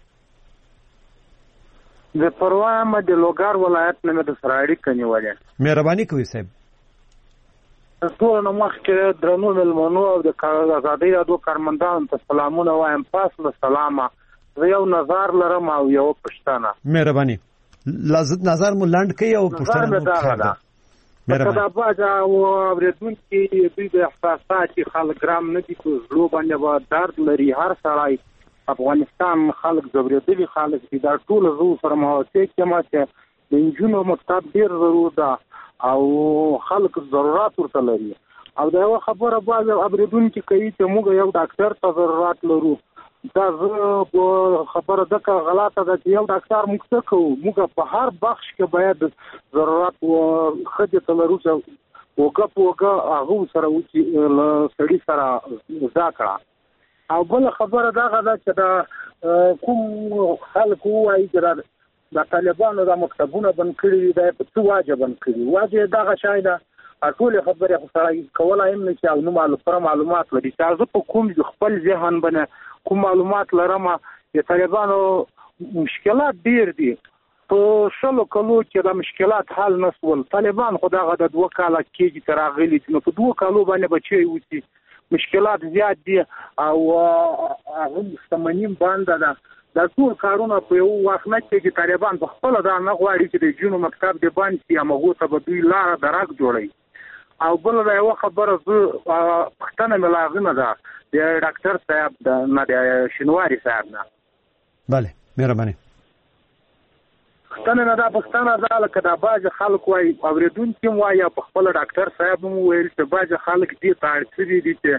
د پروا احمد لوګار ولایت نه د سراړي کنيواله مهرباني کوئ صاحب ټول نو مخکې درنو ملمنو او د آزادۍ د کارمندانو ته سلامونه وایم پاس له سلامه زه یو نظر لرم او یو پښتنه مهرباني لازم نظر مو لاند کوي او پښتنه مهرباني دا باجا او اوریدون کې دوی د احساسات خلک ګرام نه دي کو زلو باندې و درد لري هر سړی افغانستان خلک زبردلي خلک دا ټول زو سره ماته کې ماته د انجونو مکتب ډیر ضرور ده او خلک ضرورت ورته لري او دا یو خبره باز اوریدون کې کوي چې موږ یو ډاکټر ته ضرورت لرو دا خبره دغه غلطه ده چې یو ډاکټر موږ څه کوو موږ په هر بخش کې باید ضرورت او خدمت لرو وګه هغه سره وچی سړي سره ذکر او بل خبره دغه ده چې دا کوم خلک وایي چې د طالبانو د مکتبونو بند کړي دی په څه واجب بند کړي واجب دغه شای ده ټول خبره خو سره کولای هم نشي او نو معلومات لري چې په کوم خپل ذهن باندې کوم معلومات لرم د طالبانو مشکلات ډیر دي په شلو کلو کې د مشکلات حل نسول طالبان خدای غد 2 کاله کې تر غلي نو په 2 کالو باندې بچي وتی مشکلات زیات دي او هغه سمنیم باندې ده د ټول کارونه په یو وخت نه کې طالبان په خپل دا نه غواړي چې د جنو مکتب د باندې امغه ته به دوی لار درک جوړي او بل دا یو خبره پښتنه ملاغنه ده د ډاکټر صاحب د نه د شنواری صاحب نه bale مهرباني پښتنه نه دا پښتنه ده لکه دا باج خلک وای اوریدون کې وای په خپل ډاکټر صاحب مو ویل چې باج خلک دې تاړ دي چې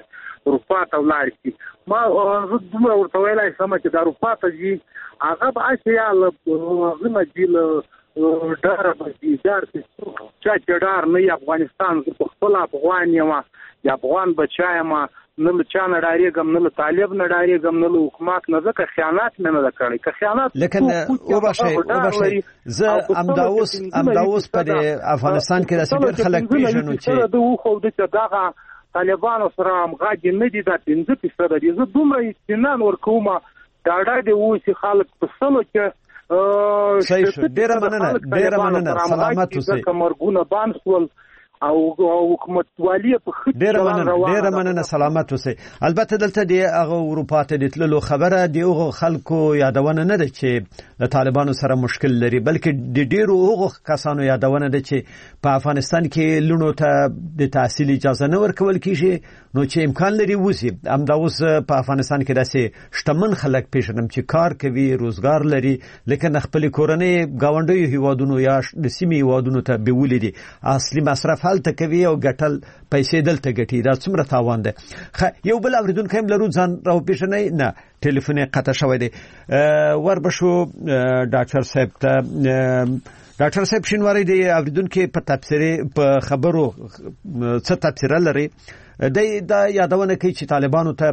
اروپا ته ولاړ شي. ما زه دومره ورته ویلای سم چې د اروپا ته ځي هغه به اشیا هغه مجیل ډار به ډار چې ډار نه افغانستان په خپل افغان یم یا افغان بچایم نه له چا نه ډارېږم نه له طالب نه ډارېږم نه له حکومت نه ځکه خیانت مې نه ده کړی که خیانت لیکن وبښئ زه امداوس په افغانستان کې داسې ډېر خلک پیژنو چې د وخو د دغه طالبانو سره همغږي نه دي دا 15% دي. زه دومره اطمینان ورکوم دا د اوسې خلک په سلو کې صحیح ډېره مننه سلامت اوسئ مرګونه بانسول او حکومت والی په ډېر مننه سلامت اوسئ. البته دلته د هغه اروپا ته د تللو خبره د هغو خلکو یادونه نه ده چې د طالبانو سره مشکل لري بلکې د ډېرو هغو کسانو یادونه ده چې په افغانستان کې لونو ته د تحصیل اجازه نه ورکول کیږي نو چې امکان لري وځي. همدا اوس په افغانستان کې داسې شتمن خلک پیژنم چې کار کوي روزګار لري لیکن خپل کورنۍ گاونډیو هیوادونو یا د سیمې هیوادونو ته بیولې دي اصلي مصرف هلته کوي او ګټل پیسې دلته ګټي دا څومره تاوان ده. یو بل اوریدونکو هم لرو ځان راو پیژنې نه ټلیفون یې قطع شوی دی. وربشو ډاکټر صاحب ته ډاکټر صاحب شینواری دی اوریدونکو په تفسیر په خبرو څه تفسیر لري دا یادونه کوي چې طالبانو ته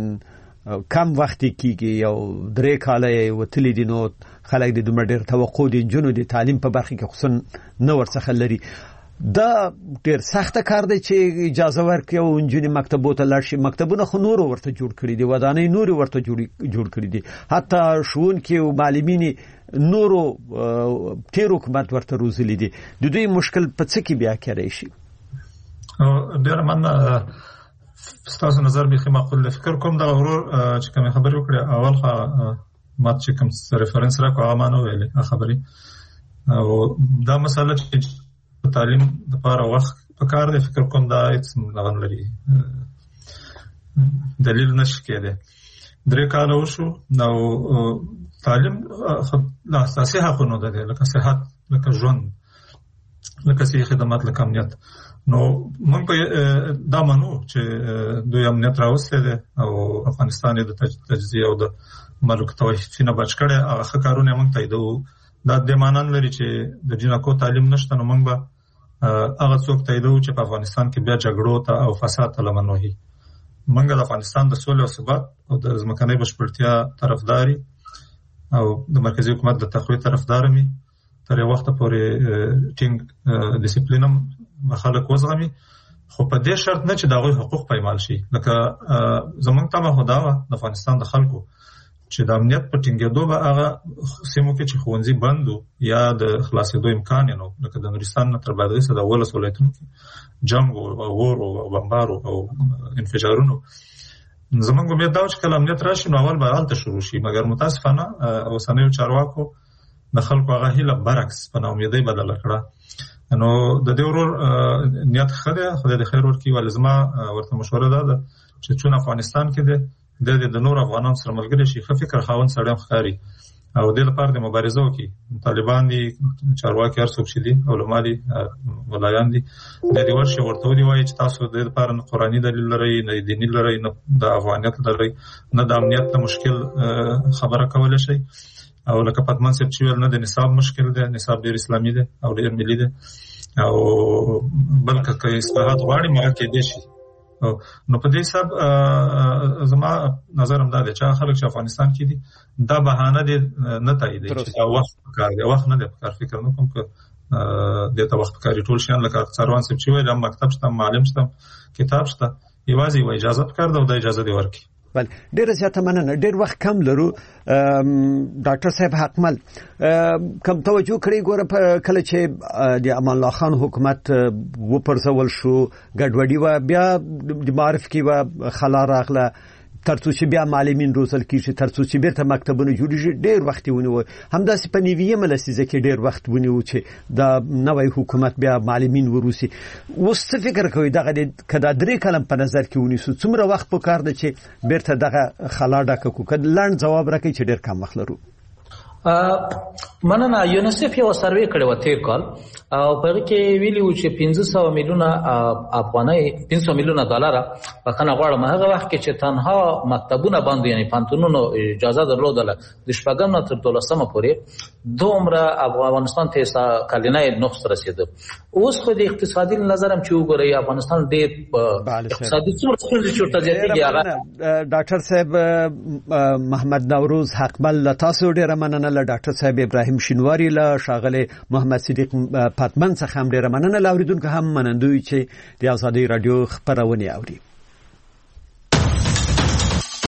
کم وخت کېږي او 3 کاله وتلی دي نو خلک د دومره ډېر توقع دي جنو د تعلیم په برخه کې خصوصا نو ورڅخه لري. دا ډېر سخت کار دی چې اجازه ورکړي او انجونی مکتبو ته لاړ شي. مکتبونه خو نور ورته جوړ کړي دي ودانۍ نور ورته جوړ کړي دي حتی ښوونکي او معلمین نورو تیر حکومت ورته روزلي دي. د دوی مشکل په څه کې بیا کېدای شي؟ ډېر مننه ستاسو نظر به معقول فکر کوم دا ورور چې کوم خبرې وکړه اول خا ما چې کوم ریفرنس راکو هغه مانو ویلې خبرې او دا مسله چې تعلیم د لپاره وخت په کار دی فکر کوم دا هیڅ لغون لري دلیل نشي کېده. 3 کاله وشو نو تعلیم لا اساسي حقونه ده لکه صحت لکه ژوند لکه صحي خدمات لکه امنیت نو موږ دا منو چې دوی امنیت راوستي دي او افغانستان د تجزیه او د ملک توحید نه بچ کړي هغه کارونه موږ تاییدو. دا د مانن لري چې د جنکو تعلیم نشته نو موږ به هغه څوک تاییدو چې په افغانستان کې بیا جګړو ته او فساد ته لمن وهي. موږ د افغانستان د سولې او ثبات او د ځمکنۍ بشپړتیا طرفداري او د مرکزی حکومت د تقویت طرفدار مې تر یو وخت پورې ټینګ ډیسپلینم خلک وزغمي خو په دې شرط نه چې د هغوی حقوق پایمال شي. لکه زمونږ ته خدا د افغانستان د خلکو چې د امنیت په ټینګېدو به هغه سیمو کې چې ښوونځي بندو یا د خلاصېدو امکان یې نو لکه د نورستان نه تر بادغیس د 12 ولایتونو کې جنګ او اور او بمبارو او انفجارونو زمونږ امید دا چې کله امنیت راشي نو اول به هلته شروع شي مګر متاسفانه اوسنیو چارواکو د خلکو هغه هیله برعکس په ناامیدۍ بدله کړه. نو د دې ورور نیت ښه دی خدای د خیر ورکړي ولې زما ورته مشوره ده چې چون افغانستان کې دی د نور افغانانو سره ملګری شي ښه فکر خاوند سړی ښکاري او د لپاره د مبارزه وکړي. طالبان دي چارواکي هر څوک چې دي علما دي ولایان دي د دې ورشي ورته ودی وایي چې تاسو د لپاره نه قرآني دلیل لرئ نه دیني لرئ نه د افغانیت لرئ نه د امنیت ته مشکل خبره کولای شي او لکه پدمن صاحب چې ویل نه د نصاب مشکل دی نصاب ډېر اسلامي دی او ډېر ملي دی او بلکې که اصلاحات غواړي ما کې دي شي نو په دې حساب زما نظر هم دا دی چې خلک چې افغانستان کې دي دا بهانه دي نه تایید چې دا وخت کار دی وخت نه دی کار فکر نه کوم که دته وخت کاری ټول شان لکه څاروان سپ چې وایي د مکتب شته معلم شته کتاب شته یوازې و اجازه کار دا د اجازه دی ورکی. بل ډېر زیاته مننه ډېر وخت کم لرو ډاکټر صاحب حکمل کم توجه کړی ګوره په کله چې د امان الله خان حکومت و پرځول شو ګډوډي و بیا د معرف کې و خلا راغله ترڅو چې بیا معلمین روزل کیږي ترڅو چې بیرته مکتبونه جوړیږي ډېر وخت ونیو همداسې په نیویه ملسیزه کې ډېر وخت ونیو چې دا نوې حکومت بیا معلمین وروسي اوس څه فکر کوي دغه کدا درې کلم په نظر کې ونیسو څومره وخت پکار دی چې بیرته دغه خلا ډکه کو کله لاند جواب راکړي چې ډېر کم وخت لرو. مننه. یونیسف یو سروې کړی و تیر کال او په هغه کې ویلي و چې 500 میلیونه افغانۍ 500 میلیونه ډالر بخښنه غواړم هغه وخت کې چې تنها مکتبونه باندې یعنی پانتونونو اجازه درلودله د شپږم تر 12مه پورې دومره افغانستان ته کلینه نقص رسیده. اوس خو د اقتصادي نظرم چې وګورئ افغانستان ډېر اقتصادي څومره ستونزې چورته زیاتېږي. هغه ډاکټر صاحب محمد نوروز حقمل تاسو ډېر مننه. له ډاکټر صاحب ابراهیم شینواری له شاغله محمد صدیق پاتمن څخه هم ډېر مننه. لاوریدونکو هم منندوی چې د ازادي رادیو خبرونه اوري.